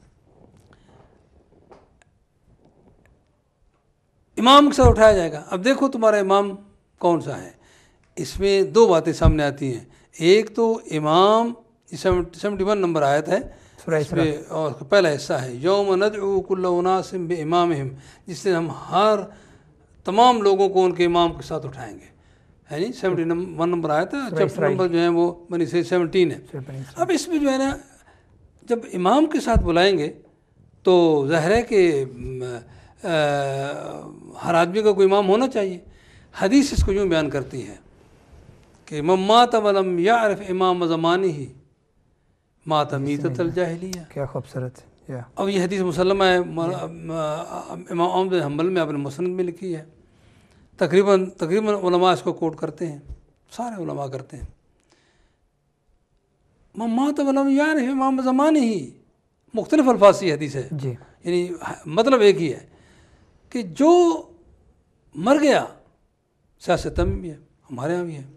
امام کے ساتھ اٹھایا جائے گا۔ اب دیکھو تمہارا امام کون سا ہے، اس میں دو باتیں سامنے آتی ہیں۔ ایک تو امام سیونٹی ون نمبر آیت ہے، اس پہ اور پہلا حصہ ہے یوم ندعو کل اناس بامامہم، جس سے ہم ہر تمام لوگوں کو ان کے امام کے ساتھ اٹھائیں گے، یعنی سیونٹی ون نمبر آیت ہے، چیپٹر نمبر جو ہے وہ بنی سے سیونٹین ہے۔ اب اس میں جو ہے نا جب امام کے ساتھ بلائیں گے تو ظاہر ہے کہ ہر آدمی کا کوئی امام ہونا چاہیے۔ حدیث اس کو یوں بیان کرتی ہے کہ من مات ولم یعرف امام زمانہ مات میتۃ الجاہلیہ۔ کیا خوبصورت ہے۔ اب یہ حدیث مسلمہ ہے، امام احمد بن حنبل میں اپنے مسند میں لکھی ہے، تقریباً تقریباً علماء اس کو کوٹ کرتے ہیں، سارے علماء کرتے ہیں۔ من مات ولم یعرف امام زمانہ، مختلف الفاظ سے حدیث ہے، جی یعنی مطلب ایک ہی ہے کہ جو مر گیا، سیاست میں بھی ہے، ہمارے یہاں بھی ہے،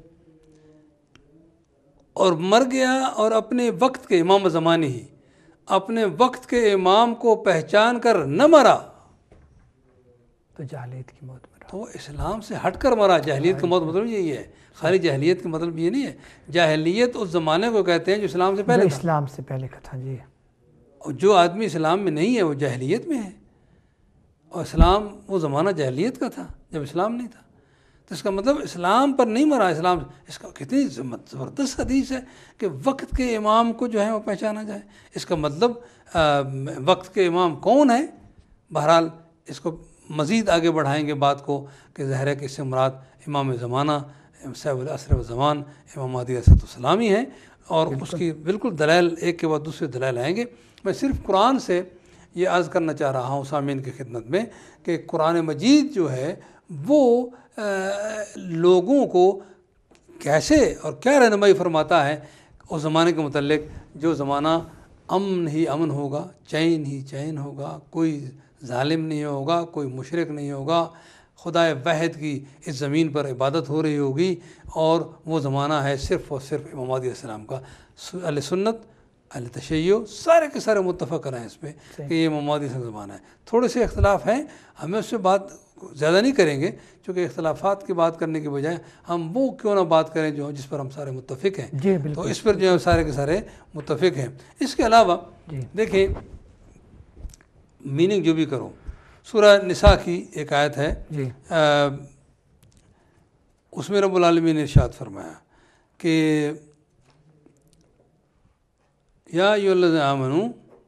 اور مر گیا اور اپنے وقت کے امام زمانے ہی اپنے وقت کے امام کو پہچان کر نہ مرا تو جاہلیت کی موت مرا، تو وہ اسلام سے ہٹ کر مرا۔ جاہلیت کا مطلب مطلب یہی ہے، خالی جاہلیت کا مطلب یہ نہیں ہے۔ جاہلیت اس زمانے کو کہتے ہیں جو اسلام سے پہلے جو تھا، اسلام سے پہلے کا تھا جی۔ اور جو آدمی اسلام میں نہیں ہے وہ جاہلیت میں ہے، اور اسلام وہ زمانہ جاہلیت کا تھا جب اسلام نہیں تھا۔ تو اس کا مطلب اسلام پر نہیں مرا، اسلام اس کا کتنی زبردست حدیث ہے کہ وقت کے امام کو جو ہے وہ پہچانا جائے۔ اس کا مطلب وقت کے امام کون ہے؟ بہرحال اس کو مزید آگے بڑھائیں گے بات کو کہ ظاہر ہے کہ اس سے مراد امام زمانہ صاحب العصر والزمان امام مہدی علیہ السلام ہی ہیں، اور اس کی بالکل دلائل ایک کے بعد دوسرے دلائل آئیں گے۔ میں صرف قرآن سے یہ عرض کرنا چاہ رہا ہوں سامعین کی خدمت میں کہ قرآن مجید جو ہے وہ لوگوں کو کیسے اور کیا رہنمائی فرماتا ہے اس زمانے کے متعلق جو زمانہ امن ہی امن ہوگا، چین ہی چین ہوگا، کوئی ظالم نہیں ہوگا، کوئی مشرک نہیں ہوگا، خدا واحد کی اس زمین پر عبادت ہو رہی ہوگی، اور وہ زمانہ ہے صرف اور صرف امام مہدی علیہ السلام کا۔ اہل سنت اہل تشیع سارے کے سارے متفق ہیں اس پہ کہ یہ امام مہدی کا زمانہ ہے۔ تھوڑے سے اختلاف ہیں، ہمیں اس سے بات زیادہ نہیں کریں گے چونکہ اختلافات کی بات کرنے کے بجائے ہم وہ کیوں نہ بات کریں جو جس پر ہم سارے متفق ہیں، جی تو اس پر جو ہے سارے کے سارے متفق ہیں۔ اس کے علاوہ دیکھیں میننگ جو بھی کرو، سورہ نساء کی ایک آیت ہے جی اس میں رب العالمین نے ارشاد فرمایا کہ یا ایھا الذین آمنوا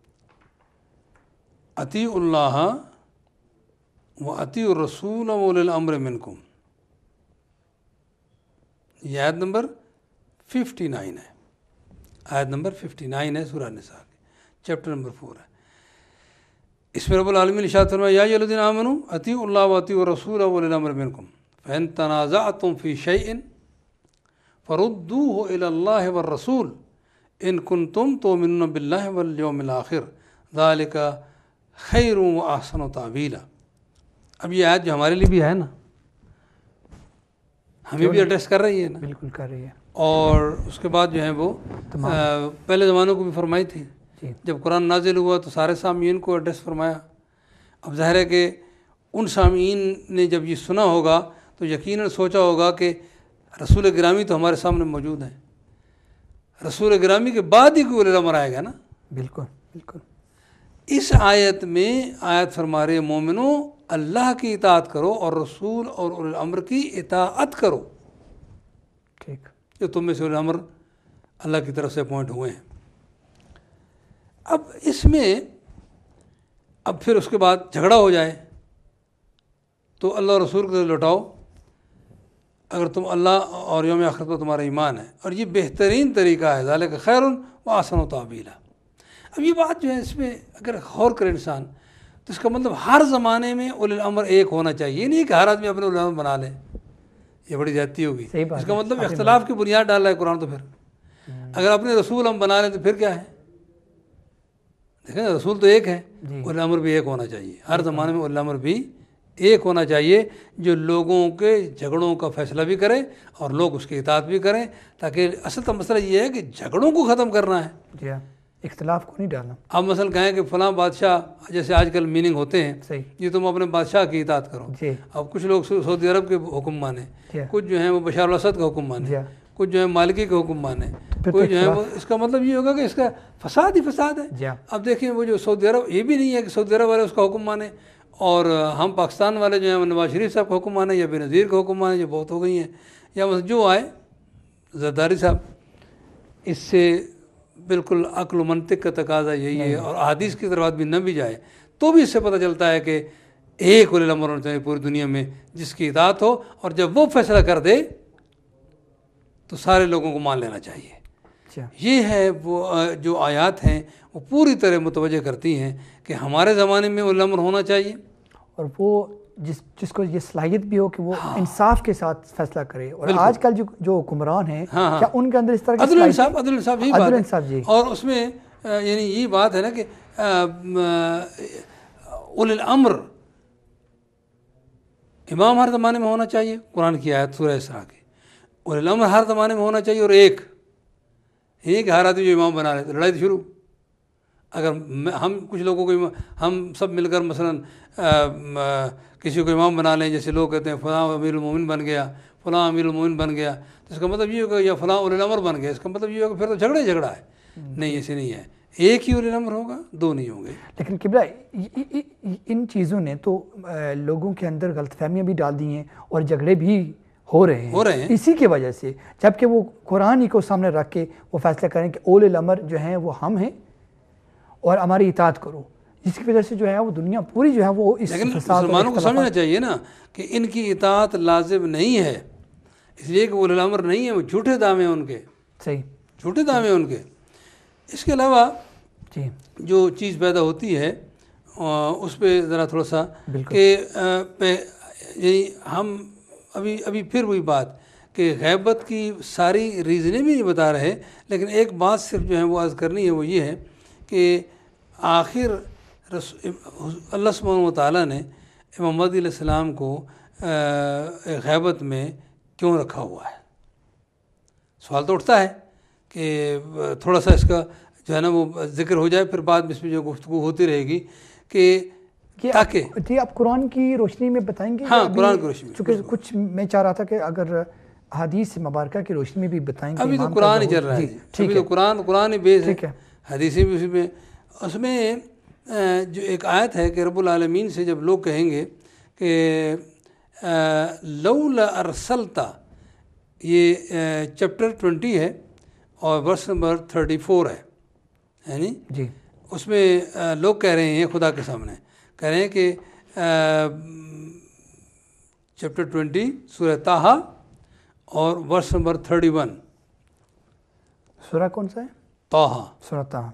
اطیعوا اللہ وَأَطِیعُوا الرَّسُولَ وَأُولِي الْأَمْرِ مِنْکُم۔ یہ آیت نمبر ففٹی نائن ہے، آیت نمبر ففٹی نائن ہے سورہ نساء کی، چیپٹر نمبر فور ہے۔ اس میں رب العالمین نے ارشاد فرمایا یا ایھا الذین آمنوا اطیعوا اللہ وَأَطِیعُوا الرَّسُولَ وَأُولِي الْأَمْرِ مِنْکُم فَإِن تَنَازَعْتُمْ فِی شَیْءٍ فَرُدُّوهُ إِلَى اللَّهِ وَالرَّسُولِ إِن كُنتُمْ تُؤْمِنُونَ بِاللَّهِ وَالْيَوْمِ الْآخِرِ ذَلِکَ خَیْرٌ وَأَحْسَنُ تَأْوِیلًا۔ اب یہ آیت جو ہمارے لیے بھی ہے نا، ہمیں بھی ایڈریس کر رہی ہے نا، بالکل کر رہی ہے، اور اس کے بعد جو ہے وہ پہلے زمانوں کو بھی فرمائی تھی۔ جب قرآن نازل ہوا تو سارے سامعین کو ایڈریس فرمایا۔ اب ظاہر ہے کہ ان سامعین نے جب یہ سنا ہوگا تو یقیناً سوچا ہوگا کہ رسول گرامی تو ہمارے سامنے موجود ہیں، رسول گرامی کے بعد ہی کوئی اولی الامر آئے گا نا۔ بالکل بالکل۔ اس آیت میں آیت فرما رہے مومنوں اللہ کی اطاعت کرو اور رسول اور اولی الامر کی اطاعت کرو، ٹھیک، جو تم میں سے اولی الامر اللہ کی طرف سے اپوائنٹ ہوئے ہیں۔ اب اس میں اب پھر اس کے بعد جھگڑا ہو جائے تو اللہ رسول کو لوٹاؤ اگر تم اللہ اور یوم آخرت پر تمہارا ایمان ہے، اور یہ بہترین طریقہ ہے، ذالک خیر و احسن تأویلا۔ اب یہ بات جو ہے اس میں اگر غور کرے انسان تو اس کا مطلب ہر زمانے میں اولی الامر ایک ہونا چاہیے، یہ نہیں کہ ہر آدمی اپنے اولی الامر بنا لے، یہ بڑی زیادتی ہوگی۔ اس کا مطلب اختلاف کی بنیاد ڈال رہا ہے قرآن۔ تو پھر اگر اپنے رسول ہم بنا لیں تو پھر کیا ہے؟ دیکھیں رسول تو ایک ہے، اولی الامر بھی ایک ہونا چاہیے، ہر زمانے میں اولی الامر بھی ایک ہونا چاہیے جو لوگوں کے جھگڑوں کا فیصلہ بھی کرے اور لوگ اس کی اطاعت بھی کریں، تاکہ اصل تو مسئلہ یہ ہے کہ جھگڑوں کو ختم کرنا ہے، جی ہاں، اختلاف کو نہیں ڈالنا۔ اب مثلا کہیں کہ فلاں بادشاہ، جیسے آج کل میننگ ہوتے ہیں صحیح، یہ تم اپنے بادشاہ کی اطاعت کرو۔ جی، اب کچھ لوگ سعودی عرب کے حکم مانے، کچھ جو ہیں وہ بشار الاسد کا حکم مانے، کچھ جو ہے مالکی کا حکم مانے، کوئی جو ہے وہ، اس کا مطلب یہ ہوگا کہ اس کا فساد ہی فساد ہے۔ اب دیکھیں وہ جو سعودی عرب، یہ بھی نہیں ہے کہ سعودی عرب والے اس کا حکم مانے اور ہم پاکستان والے جو ہیں نواز شریف صاحب کا حکم مانے یا بے نظیر کا حکم مانے، جو بہت ہو گئی ہیں، یا مثلا جو آئے زرداری صاحب، اس سے بالکل عقل و منطق کا تقاضا یہی ہے، اور احادیث کی طرف بھی نہ بھی جائے تو بھی اس سے پتہ چلتا ہے کہ ایک اولی الامر ہونا چاہیے پوری دنیا میں جس کی اطاعت ہو، اور جب وہ فیصلہ کر دے تو سارے لوگوں کو مان لینا چاہیے۔ یہ ہے وہ جو آیات ہیں وہ پوری طرح متوجہ کرتی ہیں کہ ہمارے زمانے میں اولی الامر ہونا چاہیے، اور وہ جس جس کو یہ صلاحیت بھی ہو کہ وہ انصاف کے ساتھ فیصلہ کرے۔ اور آج کل جو جو حکمران ہیں کیا ان کے اندر اس طرح عدل انصاف عدل انصاف یہی بات ہے، جی، اور اس میں یعنی یہ بات ہے نا کہ اولی الامر امام ہر زمانے میں ہونا چاہیے، قرآن کی آیت سورہ اسراء کی، اور الامر ہر زمانے میں ہونا چاہیے، اور ایک یہ کہ ہر آدمی جو امام بنا رہے تو لڑائی تو شروع۔ اگر ہم کچھ لوگوں کو ہم سب مل کر مثلاً کسی کو امام بنا لیں، جیسے لوگ کہتے ہیں فلاں امیر المومن بن گیا، فلاں امیر المومن بن گیا، تو اس کا مطلب یہ ہوگا، یا فلاں اولی الامر بن گیا، اس کا مطلب یہ ہوگا پھر تو جھگڑا ہی جھگڑا ہے۔ نہیں، ایسے نہیں ہے، ایک ہی اولی الامر ہوگا، دو نہیں ہوں گے۔ لیکن قبلہ ان چیزوں نے تو لوگوں کے اندر غلط فہمیاں بھی ڈال دی ہیں اور جھگڑے بھی ہو رہے ہیں ہو رہے ہیں اسی کی وجہ سے، جبکہ وہ قرآن ہی کو سامنے رکھ کے وہ فیصلہ کریں کہ اولی الامر جو ہیں وہ ہم ہیں اور ہماری اطاعت کرو، جس کی وجہ سے جو ہے وہ دنیا پوری جو ہے وہ اس لیکن فساد اور مسلمانوں کو سمجھنا اختلافات- چاہیے نا کہ ان کی اطاعت لازم نہیں ہے، اس لیے کہ وہ اولی الامر نہیں ہے، وہ جھوٹے دعوے ہیں ان کے، صحیح جھوٹے دعوے ہیں ان کے۔ اس کے علاوہ جی جو چیز پیدا ہوتی ہے اس پہ ذرا تھوڑا سا بالکل کہ یعنی ہم ابھی ابھی پھر وہی بات کہ غیبت کی ساری ریزنیں بھی نہیں بتا رہے، لیکن ایک بات صرف جو ہے وہ عرض کرنی ہے، وہ یہ ہے کہ آخر اللہ سبحانہ و تعالیٰ نے امام مہدی علیہ السلام کو غیبت میں کیوں رکھا ہوا ہے؟ سوال تو اٹھتا ہے کہ تھوڑا سا اس کا جو ہے نا وہ ذکر ہو جائے، پھر بعد میں اس میں جو گفتگو ہوتی رہے گی کہ تاکہ جی آپ قرآن کی روشنی میں بتائیں گے؟ ہاں قرآن کی روشنی میں، چونکہ کچھ میں چاہ رہا تھا کہ اگر حدیث مبارکہ کی روشنی میں بھی بتائیں گے۔ ابھی تو قرآن ہی چل رہا ہے، ابھی تو قرآن قرآن ہی بیس ہے، حدیثیں بھی اسی میں۔ اس میں جو ایک آیت ہے کہ رب العالمین سے جب لوگ کہیں گے کہ لولا ارسلتا، یہ چیپٹر ٹوینٹی ہے اور ورس نمبر تھرٹی فور ہے، یعنی جی اس میں لوگ کہہ رہے ہیں خدا کے سامنے کہہ رہے ہیں کہ چیپٹر ٹوینٹی سورہ طٰہٰ اور ورس نمبر تھرٹی ون۔ سورہ کون سا ہے؟ طٰہٰ، سورہ طٰہٰ۔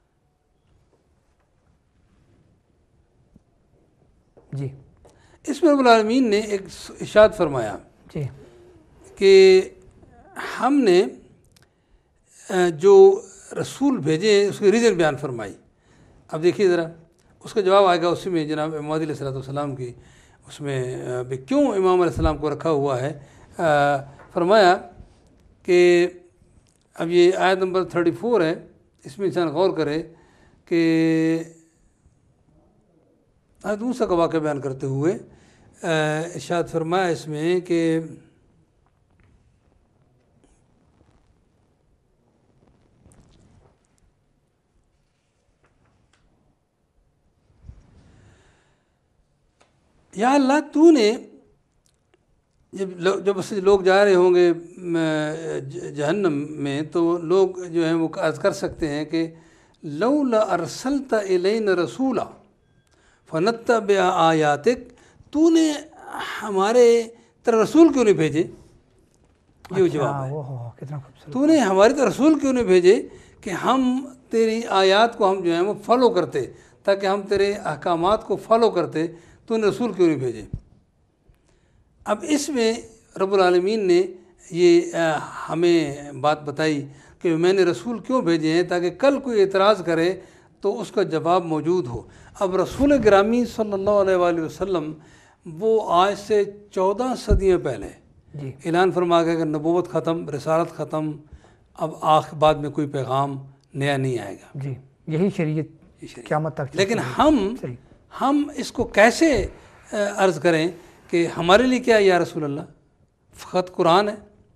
جی اس میں رب العالمین نے ایک ارشاد فرمایا جی کہ ہم نے جو رسول بھیجے اس کے ریزن بیان فرمائی۔ اب دیکھیے ذرا اس کا جواب آئے گا اسی میں، جناب مہدی علیہ الصلوۃ والسلام کی اس میں کیوں امام علیہ السلام کو رکھا ہوا ہے۔ فرمایا کہ اب یہ آیت نمبر تھرٹی فور ہے، اس میں انسان غور کرے کہ دوسرا کا واقعہ بیان کرتے ہوئے ارشاد فرمایا اس میں کہ یا اللہ تو نے جب جب اس سے لوگ جا رہے ہوں گے جہنم میں تو لوگ جو ہیں وہ عرض کر سکتے ہیں کہ لولا ارسلت الینا رسولا فنتبع آیاتک، تو نے ہمارے طرف رسول کیوں نہیں بھیجے؟ یہ جواب ہے، تو نے ہماری طرف رسول کیوں نہیں بھیجے کہ ہم تیری آیات کو ہم جو ہیں وہ فالو کرتے، تاکہ ہم تیرے احکامات کو فالو کرتے، تو نے رسول کیوں نہیں بھیجے؟ اب اس میں رب العالمین نے یہ ہمیں بات بتائی کہ میں نے رسول کیوں بھیجے ہیں، تاکہ کل کوئی اعتراض کرے تو اس کا جواب موجود ہو۔ اب رسول گرامی صلی اللہ علیہ وآلہ وسلم وہ آج سے چودہ صدیاں پہلے جی اعلان فرما گیا کہ نبوت ختم، رسالت ختم، اب آخر بعد میں کوئی پیغام نیا نہیں آئے گا، جی یہی شریعت قیامت تک۔ لیکن ہم ہم اس کو کیسے عرض کریں کہ ہمارے لیے کیا یا رسول اللہ؟ فقط قرآن ہے،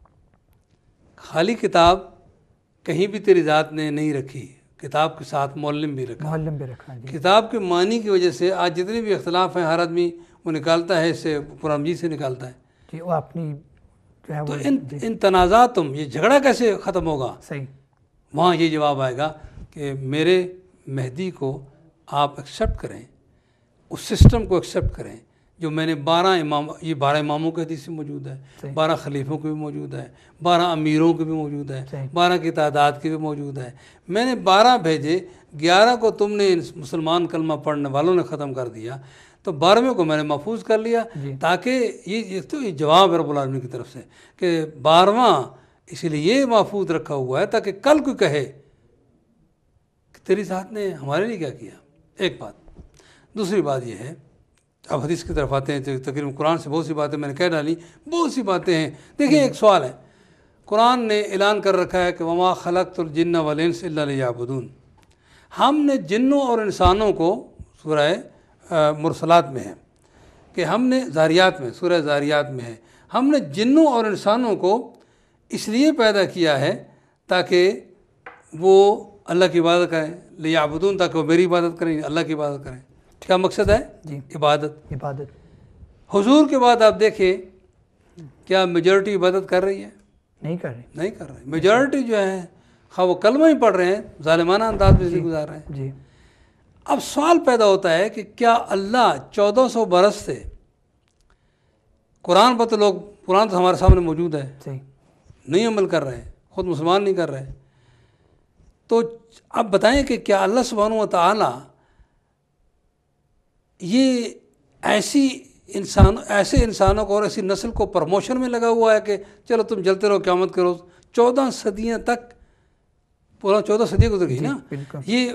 خالی کتاب کہیں بھی تیری ذات نے نہیں رکھی، کتاب کے ساتھ معلم بھی رکھا، معلم بھی رکھا جی۔ کتاب کے معنی کی وجہ سے آج جتنے بھی اختلاف ہیں ہر آدمی وہ نکالتا ہے، اس سے قرآن مجید سے نکالتا ہے، جی وہ اپنی جو ہے تو وہ ان ان تنازعاتم یہ جھگڑا کیسے ختم ہوگا؟ صحیح وہاں یہ جواب آئے گا کہ میرے مہدی کو آپ ایکسیپٹ کریں، اس سسٹم کو ایکسیپٹ کریں جو میں نے بارہ امام، یہ بارہ اماموں کے حدیث میں موجود ہے، بارہ خلیفوں کے بھی موجود ہے، بارہ امیروں کے بھی موجود ہے، بارہ کی تعداد کے بھی موجود ہے، میں نے بارہ بھیجے، گیارہ کو تم نے مسلمان کلمہ پڑھنے والوں نے ختم کر دیا، تو بارہویں کو میں نے محفوظ کر لیا، تاکہ یہ تو یہ جواب ہے رب العالمین کی طرف سے کہ بارہواں اسی لیے یہ محفوظ رکھا ہوا ہے تاکہ کل کوئی کہے کہ تیری ذات نے ہمارے لیے کیا کیا۔ ایک بات، دوسری بات یہ ہے اب حدیث کی طرف آتے ہیں. تقریباً قرآن سے بہت سی باتیں میں نے کہہ ڈالی, بہت سی باتیں ہیں. دیکھیں ایک سوال ہے, قرآن نے اعلان کر رکھا ہے کہ وما خلقت الجن والانس الا لیعبدون. ہم نے جنوں اور انسانوں کو, سورہ مرسلات میں ہے کہ ہم نے, زاریات میں, سورہ زاریات میں ہے, ہم نے جنوں اور انسانوں کو اس لیے پیدا کیا ہے تاکہ وہ اللہ کی عبادت کریں, لیعبدون, تاکہ وہ میری عبادت کریں, اللہ کی عبادت کریں. کیا مقصد ہے؟ جی عبادت. عبادت. حضور کے بعد آپ دیکھیں کیا میجورٹی عبادت کر رہی ہے؟ نہیں کر رہی. نہیں کر رہی. میجورٹی جو ہے خواہ وہ کلمہ ہی پڑھ رہے ہیں, ظالمانہ انداز میں زندگی گزار رہے ہیں. جی. اب سوال پیدا ہوتا ہے کہ کیا اللہ چودہ سو برس سے, قرآن پر تو لوگ, قرآن تو ہمارے سامنے موجود ہے, صحیح, نہیں عمل کر رہے, خود مسلمان نہیں کر رہے, تو اب بتائیں کہ کیا اللہ سبحانہ و تعالی یہ ایسی انسان ایسے انسانوں کو اور ایسی نسل کو پروموشن میں لگا ہوا ہے کہ چلو تم جلتے رہو قیامت کرو؟ چودہ صدیاں تک, پورا چودہ صدیاں گزر گئی نا. یہ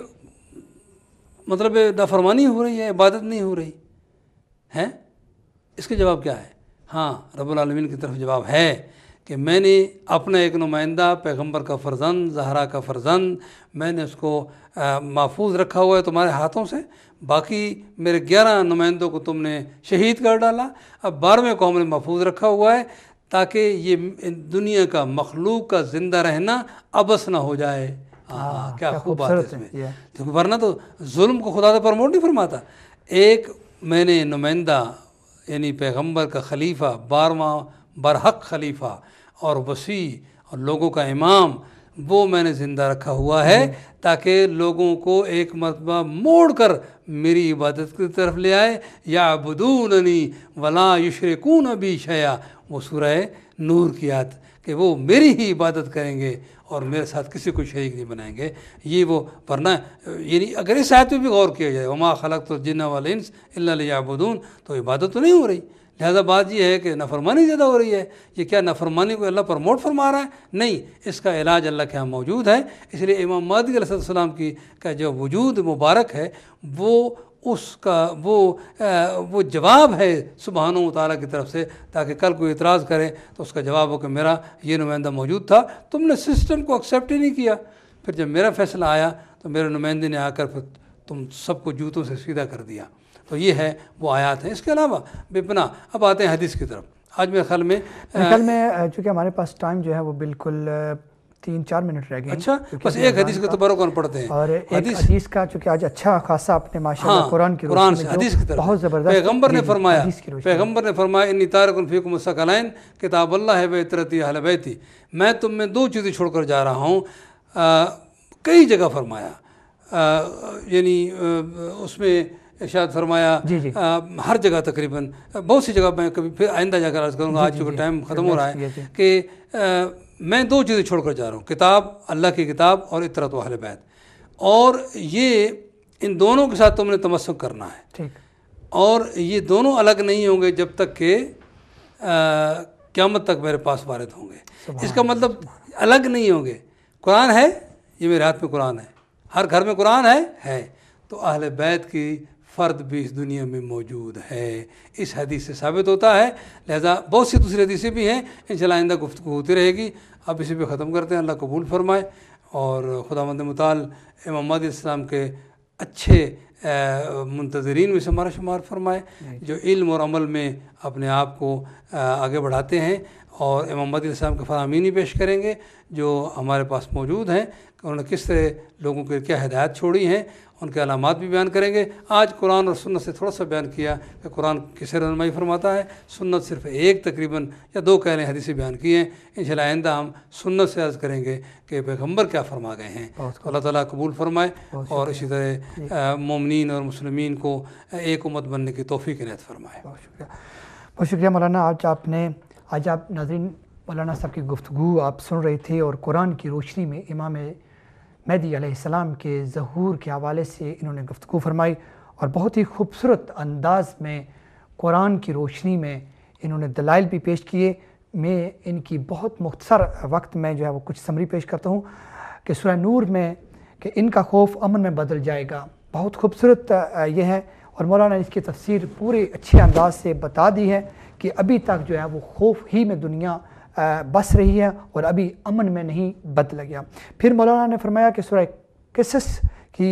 مطلب نافرمانی ہو رہی ہے, عبادت نہیں ہو رہی ہے. اس کا جواب کیا ہے؟ ہاں, رب العالمین کی طرف جواب ہے کہ میں نے اپنا ایک نمائندہ, پیغمبر کا فرزند, زہرا کا فرزند, میں نے اس کو محفوظ رکھا ہوا ہے تمہارے ہاتھوں سے. باقی میرے گیارہ نمائندوں کو تم نے شہید کر ڈالا, اب بارہویں کو ہم نے محفوظ رکھا ہوا ہے تاکہ یہ دنیا کا, مخلوق کا زندہ رہنا ابس نہ ہو جائے. ہاں, کیا خوب بات ہے اس میں. ورنہ تو ظلم کو خدا تو پرموٹ نہیں فرماتا. ایک میں نے نمائندہ یعنی پیغمبر کا خلیفہ, بارہواں برحق خلیفہ اور وسیع اور لوگوں کا امام, وہ میں نے زندہ رکھا ہوا ہے تاکہ لوگوں کو ایک مرتبہ موڑ کر میری عبادت کی طرف لے آئے. یعبدوننی ولا یشرکون بی شیئا, وہ سورہ نور کی آیت کہ وہ میری ہی عبادت کریں گے اور میرے ساتھ کسی کو شریک نہیں بنائیں گے. یہ وہ ورنہ یعنی اگر اس آیت پہ بھی غور کیا جائے, وما خلقت الجن والانس الا لیعبدون, تو عبادت تو نہیں ہو رہی. لہذا بات یہ ہے کہ نافرمانی زیادہ ہو رہی ہے. یہ کیا نافرمانی کو اللہ پروموٹ فرما رہا ہے؟ نہیں, اس کا علاج اللہ کے ہاں موجود ہے. اس لیے امام مہدی علیہ السلام کی کا جو وجود مبارک ہے وہ اس کا وہ وہ جواب ہے سبحانہ و تعالیٰ کی طرف سے, تاکہ کل کوئی اعتراض کرے تو اس کا جواب ہو کہ میرا یہ نمائندہ موجود تھا, تم نے سسٹم کو ایکسیپٹ ہی نہیں کیا. پھر جب میرا فیصلہ آیا تو میرے نمائندے نے آ کر پھر تم سب کو جوتوں سے سیدھا کر دیا. تو یہ ہے وہ آیات ہیں. اس کے علاوہ بے پناہ. اب آتے ہیں حدیث کی طرف. آج میرے خیال میں خیال میں چونکہ ہمارے پاس ٹائم جو ہے وہ بالکل تین چار منٹ رہ گئے. اچھا, بس ایک حدیث کا تبرک پڑھتے ہیں. اور ایک حدیث کا چونکہ آج اچھا خاصا اپنے ماشاءاللہ قرآن کی قرآن سے حدیث کی طرف بہت زبردست پیغمبر نے فرمایا پیغمبر نے فرمایا انی تارک فیکم الثقلین کتاب اللہ و عترتی اہل بیتی, میں تم میں دو چیزیں چھوڑ کر جا رہا ہوں. کئی جگہ فرمایا, یعنی اس میں ارشاد فرمایا جی جی ہر جگہ تقریباً بہت سی جگہ, میں کبھی پھر آئندہ جا کر عرض کروں گا, آج چونکہ ٹائم ختم ہو رہا ہے, کہ میں دو چیزیں چھوڑ کر جا رہا ہوں, کتاب, اللہ کی کتاب, اور عترت و اہل بیت. اور یہ ان دونوں کے ساتھ تم نے تمسک کرنا ہے. ٹھیک. اور یہ دونوں الگ نہیں ہوں گے جب تک کہ قیامت تک میرے پاس وارد ہوں گے. اس کا مطلب الگ نہیں ہوں گے. قرآن ہے, یہ میرے ہاتھ میں قرآن ہے, ہر گھر میں قرآن ہے ہے تو اہل بیت کی فرد بھی اس دنیا میں موجود ہے. اس حدیث سے ثابت ہوتا ہے. لہذا بہت سی دوسری حدیثیں بھی ہیں, انشاءاللہ آئندہ گفتگو ہوتی رہے گی. اب اسی پہ ختم کرتے ہیں. اللہ قبول فرمائے, اور خداوند متعال امام مہدی السلام کے اچھے منتظرین میں سے ہمارا شمار فرمائے, جو علم اور عمل میں اپنے آپ کو آگے بڑھاتے ہیں اور امام مہدی السلام کے فرامینی پیش کریں گے جو ہمارے پاس موجود ہیں, کہ انہوں نے کس طرح لوگوں کے کیا ہدایت چھوڑی ہیں, ان کے علامات بھی بیان کریں گے. آج قرآن اور سنت سے تھوڑا سا بیان کیا کہ قرآن کسے رہنمائی فرماتا ہے, سنت صرف ایک تقریباً یا دو کہہ لیں حدیثیں بیان کی ہیں. انشاءاللہ آئندہ ہم سنت سے عرض کریں گے کہ پیغمبر کیا فرما گئے ہیں. اللہ تعالیٰ قبول فرمائے, اور اسی طرح مومنین اور مسلمین کو ایک امت بننے کی توفیق عنایت فرمائے. بہت شکریہ بہت شکریہ مولانا. آج آپ نے آج آپ ناظرین مولانا صاحب کی گفتگو آپ سن رہے تھے, اور قرآن کی روشنی میں امام مہدی علیہ السلام کے ظہور کے حوالے سے انہوں نے گفتگو فرمائی, اور بہت ہی خوبصورت انداز میں قرآن کی روشنی میں انہوں نے دلائل بھی پیش کیے. میں ان کی بہت مختصر وقت میں جو ہے وہ کچھ سمری پیش کرتا ہوں کہ سورہ نور میں کہ ان کا خوف امن میں بدل جائے گا, بہت خوبصورت یہ ہے. اور مولانا نے اس کی تفسیر پورے اچھے انداز سے بتا دی ہے کہ ابھی تک جو ہے وہ خوف ہی میں دنیا بس رہی ہے اور ابھی امن میں نہیں بدل گیا۔ پھر مولانا نے فرمایا کہ سورہ قصص کی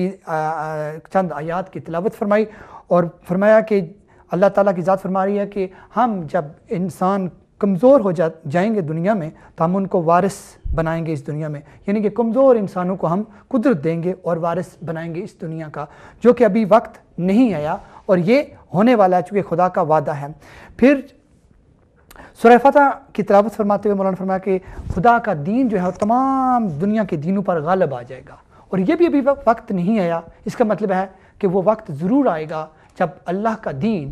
چند آیات کی تلاوت فرمائی اور فرمایا کہ اللہ تعالیٰ کی ذات فرما رہی ہے کہ ہم جب انسان کمزور ہو جا جائیں گے دنیا میں تو ہم ان کو وارث بنائیں گے اس دنیا میں، یعنی کہ کمزور انسانوں کو ہم قدرت دیں گے اور وارث بنائیں گے اس دنیا کا، جو کہ ابھی وقت نہیں آیا اور یہ ہونے والا ہے چونکہ خدا کا وعدہ ہے۔ پھر سورہ فتح کی تلاوت فرماتے ہوئے مولانا فرمایا کہ خدا کا دین جو ہے تمام دنیا کے دینوں پر غالب آ جائے گا، اور یہ بھی ابھی وقت نہیں آیا۔ اس کا مطلب ہے کہ وہ وقت ضرور آئے گا جب اللہ کا دین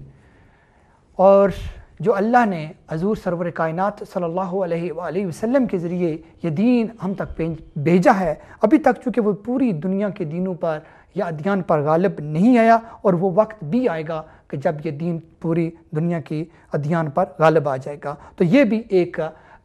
اور جو اللہ نے حضور سرور کائنات صلی اللہ علیہ وآلہ وسلم کے ذریعے یہ دین ہم تک بھیجا ہے، ابھی تک چونکہ وہ پوری دنیا کے دینوں پر یا ادیان پر غالب نہیں آیا، اور وہ وقت بھی آئے گا کہ جب یہ دین پوری دنیا کی ادیان پر غالب آ جائے گا۔ تو یہ بھی ایک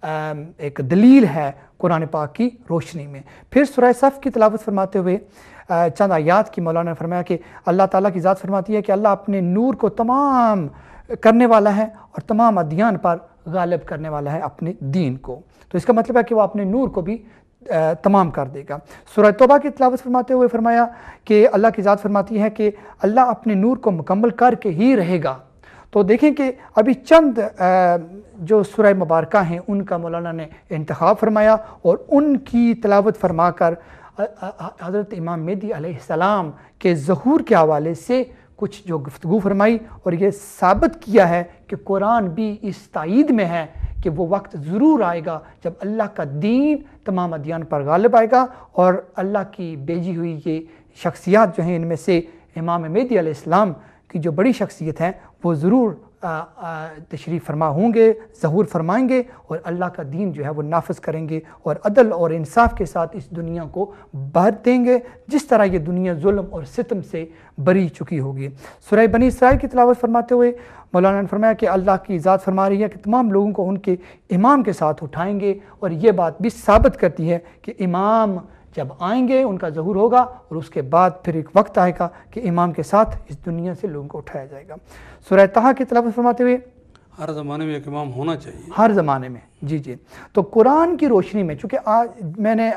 ایک دلیل ہے قرآن پاک کی روشنی میں۔ پھر سورہ صف کی تلاوت فرماتے ہوئے چند آیات کی مولانا نے فرمایا کہ اللہ تعالیٰ کی ذات فرماتی ہے کہ اللہ اپنے نور کو تمام کرنے والا ہے اور تمام ادیان پر غالب کرنے والا ہے اپنے دین کو، تو اس کا مطلب ہے کہ وہ اپنے نور کو بھی تمام کر دے گا۔ سورہ توبہ کی تلاوت فرماتے ہوئے فرمایا کہ اللہ کی ذات فرماتی ہے کہ اللہ اپنے نور کو مکمل کر کے ہی رہے گا۔ تو دیکھیں کہ ابھی چند جو سورہ مبارکہ ہیں ان کا مولانا نے انتخاب فرمایا اور ان کی تلاوت فرما کر حضرت امام مہدی علیہ السلام کے ظہور کے حوالے سے کچھ جو گفتگو فرمائی، اور یہ ثابت کیا ہے کہ قرآن بھی اس تائید میں ہے کہ وہ وقت ضرور آئے گا جب اللہ کا دین تمام ادیان پر غالب آئے گا، اور اللہ کی بھیجی ہوئی یہ شخصیات جو ہیں ان میں سے امام مہدی علیہ السلام کی جو بڑی شخصیت ہیں وہ ضرور تشریف فرما ہوں گے، ظہور فرمائیں گے، اور اللہ کا دین جو ہے وہ نافذ کریں گے اور عدل اور انصاف کے ساتھ اس دنیا کو بھر دیں گے جس طرح یہ دنیا ظلم اور ستم سے بری چکی ہوگی۔ سورہ بنی اسرائیل کی تلاوت فرماتے ہوئے مولانا نے فرمایا کہ اللہ کی ذات فرما رہی ہے کہ تمام لوگوں کو ان کے امام کے ساتھ اٹھائیں گے، اور یہ بات بھی ثابت کرتی ہے کہ امام جب آئیں گے ان کا ظہور ہوگا، اور اس کے بعد پھر ایک وقت آئے گا کہ امام کے ساتھ اس دنیا سے لوگوں کو اٹھایا جائے گا۔ سورہ طٰہٰ کی تلاوت فرماتے ہوئے ہر زمانے میں ایک امام ہونا چاہیے، ہر زمانے میں، جی جی تو قرآن کی روشنی میں، چونکہ آج میں نے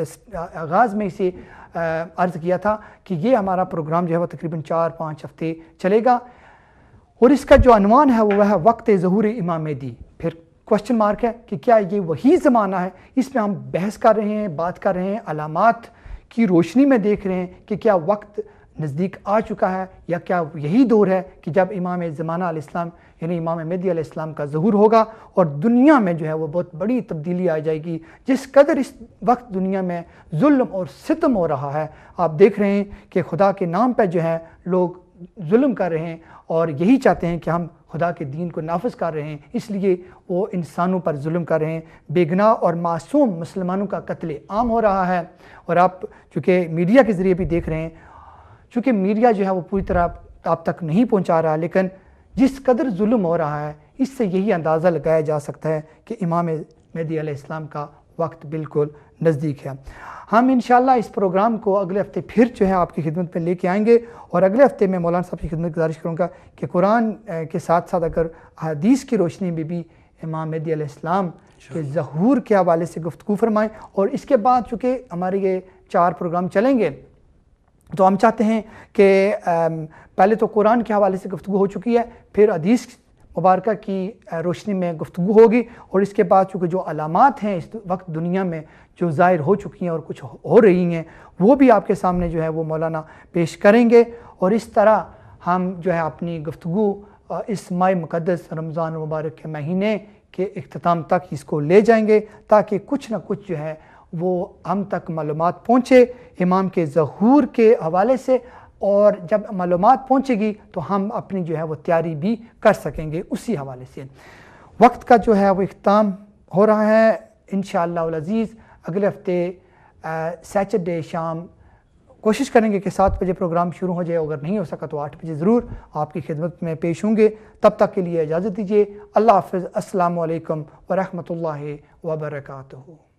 آغاز میں اسے عرض کیا تھا کہ یہ ہمارا پروگرام جو ہے وہ تقریباً چار پانچ ہفتے چلے گا، اور اس کا جو عنوان ہے وہ ہے وقت ظہور امام مہدی۔ پھر کوشچن مارک ہے کہ کیا یہ وہی زمانہ ہے؟ اس میں ہم بحث کر رہے ہیں، بات کر رہے ہیں، علامات کی روشنی میں دیکھ رہے ہیں کہ کیا وقت نزدیک آ چکا ہے، یا کیا یہی دور ہے کہ جب امام زمانہ علیہ السلام یعنی امام مہدی علیہ السلام کا ظہور ہوگا اور دنیا میں جو ہے وہ بہت بڑی تبدیلی آ جائے گی۔ جس قدر اس وقت دنیا میں ظلم اور ستم ہو رہا ہے، آپ دیکھ رہے ہیں کہ خدا کے نام پہ جو ہے لوگ ظلم کر رہے ہیں اور یہی چاہتے ہیں کہ ہم خدا کے دین کو نافذ کر رہے ہیں، اس لیے وہ انسانوں پر ظلم کر رہے ہیں، بے گناہ اور معصوم مسلمانوں کا قتل عام ہو رہا ہے۔ اور آپ چونکہ میڈیا کے ذریعے بھی دیکھ رہے ہیں، چونکہ میڈیا جو ہے وہ پوری طرح آپ تک نہیں پہنچا رہا، لیکن جس قدر ظلم ہو رہا ہے اس سے یہی اندازہ لگایا جا سکتا ہے کہ امام مہدی علیہ السلام کا وقت بالکل نزدیک ہے۔ ہم انشاءاللہ اس پروگرام کو اگلے ہفتے پھر جو ہے آپ کی خدمت میں لے کے آئیں گے، اور اگلے ہفتے میں مولانا صاحب کی خدمت گزارش کروں گا کہ قرآن کے ساتھ ساتھ اگر حدیث کی روشنی میں بھی امام مہدی علیہ السلام کے ظہور کے حوالے سے گفتگو فرمائیں، اور اس کے بعد چونکہ ہمارے یہ چار پروگرام چلیں گے تو ہم چاہتے ہیں کہ پہلے تو قرآن کے حوالے سے گفتگو ہو چکی ہے، پھر حدیث مبارکہ کی روشنی میں گفتگو ہوگی، اور اس کے بعد چونکہ جو علامات ہیں اس وقت دنیا میں جو ظاہر ہو چکی ہیں اور کچھ ہو رہی ہیں وہ بھی آپ کے سامنے جو ہے وہ مولانا پیش کریں گے، اور اس طرح ہم جو ہے اپنی گفتگو اس ماہ مقدس رمضان مبارک کے مہینے کے اختتام تک اس کو لے جائیں گے، تاکہ کچھ نہ کچھ جو ہے وہ ہم تک معلومات پہنچے امام کے ظہور کے حوالے سے، اور جب معلومات پہنچے گی تو ہم اپنی جو ہے وہ تیاری بھی کر سکیں گے اسی حوالے سے۔ وقت کا جو ہے وہ اختتام ہو رہا ہے انشاءاللہ العزیز۔ اگلے ہفتے سیچرڈے شام کوشش کریں گے کہ سات بجے پروگرام شروع ہو جائے، اگر نہیں ہو سکا تو آٹھ بجے ضرور آپ کی خدمت میں پیش ہوں گے۔ تب تک کے لیے اجازت دیجیے، اللہ حافظ، السلام علیکم ورحمۃ اللہ وبرکاتہ۔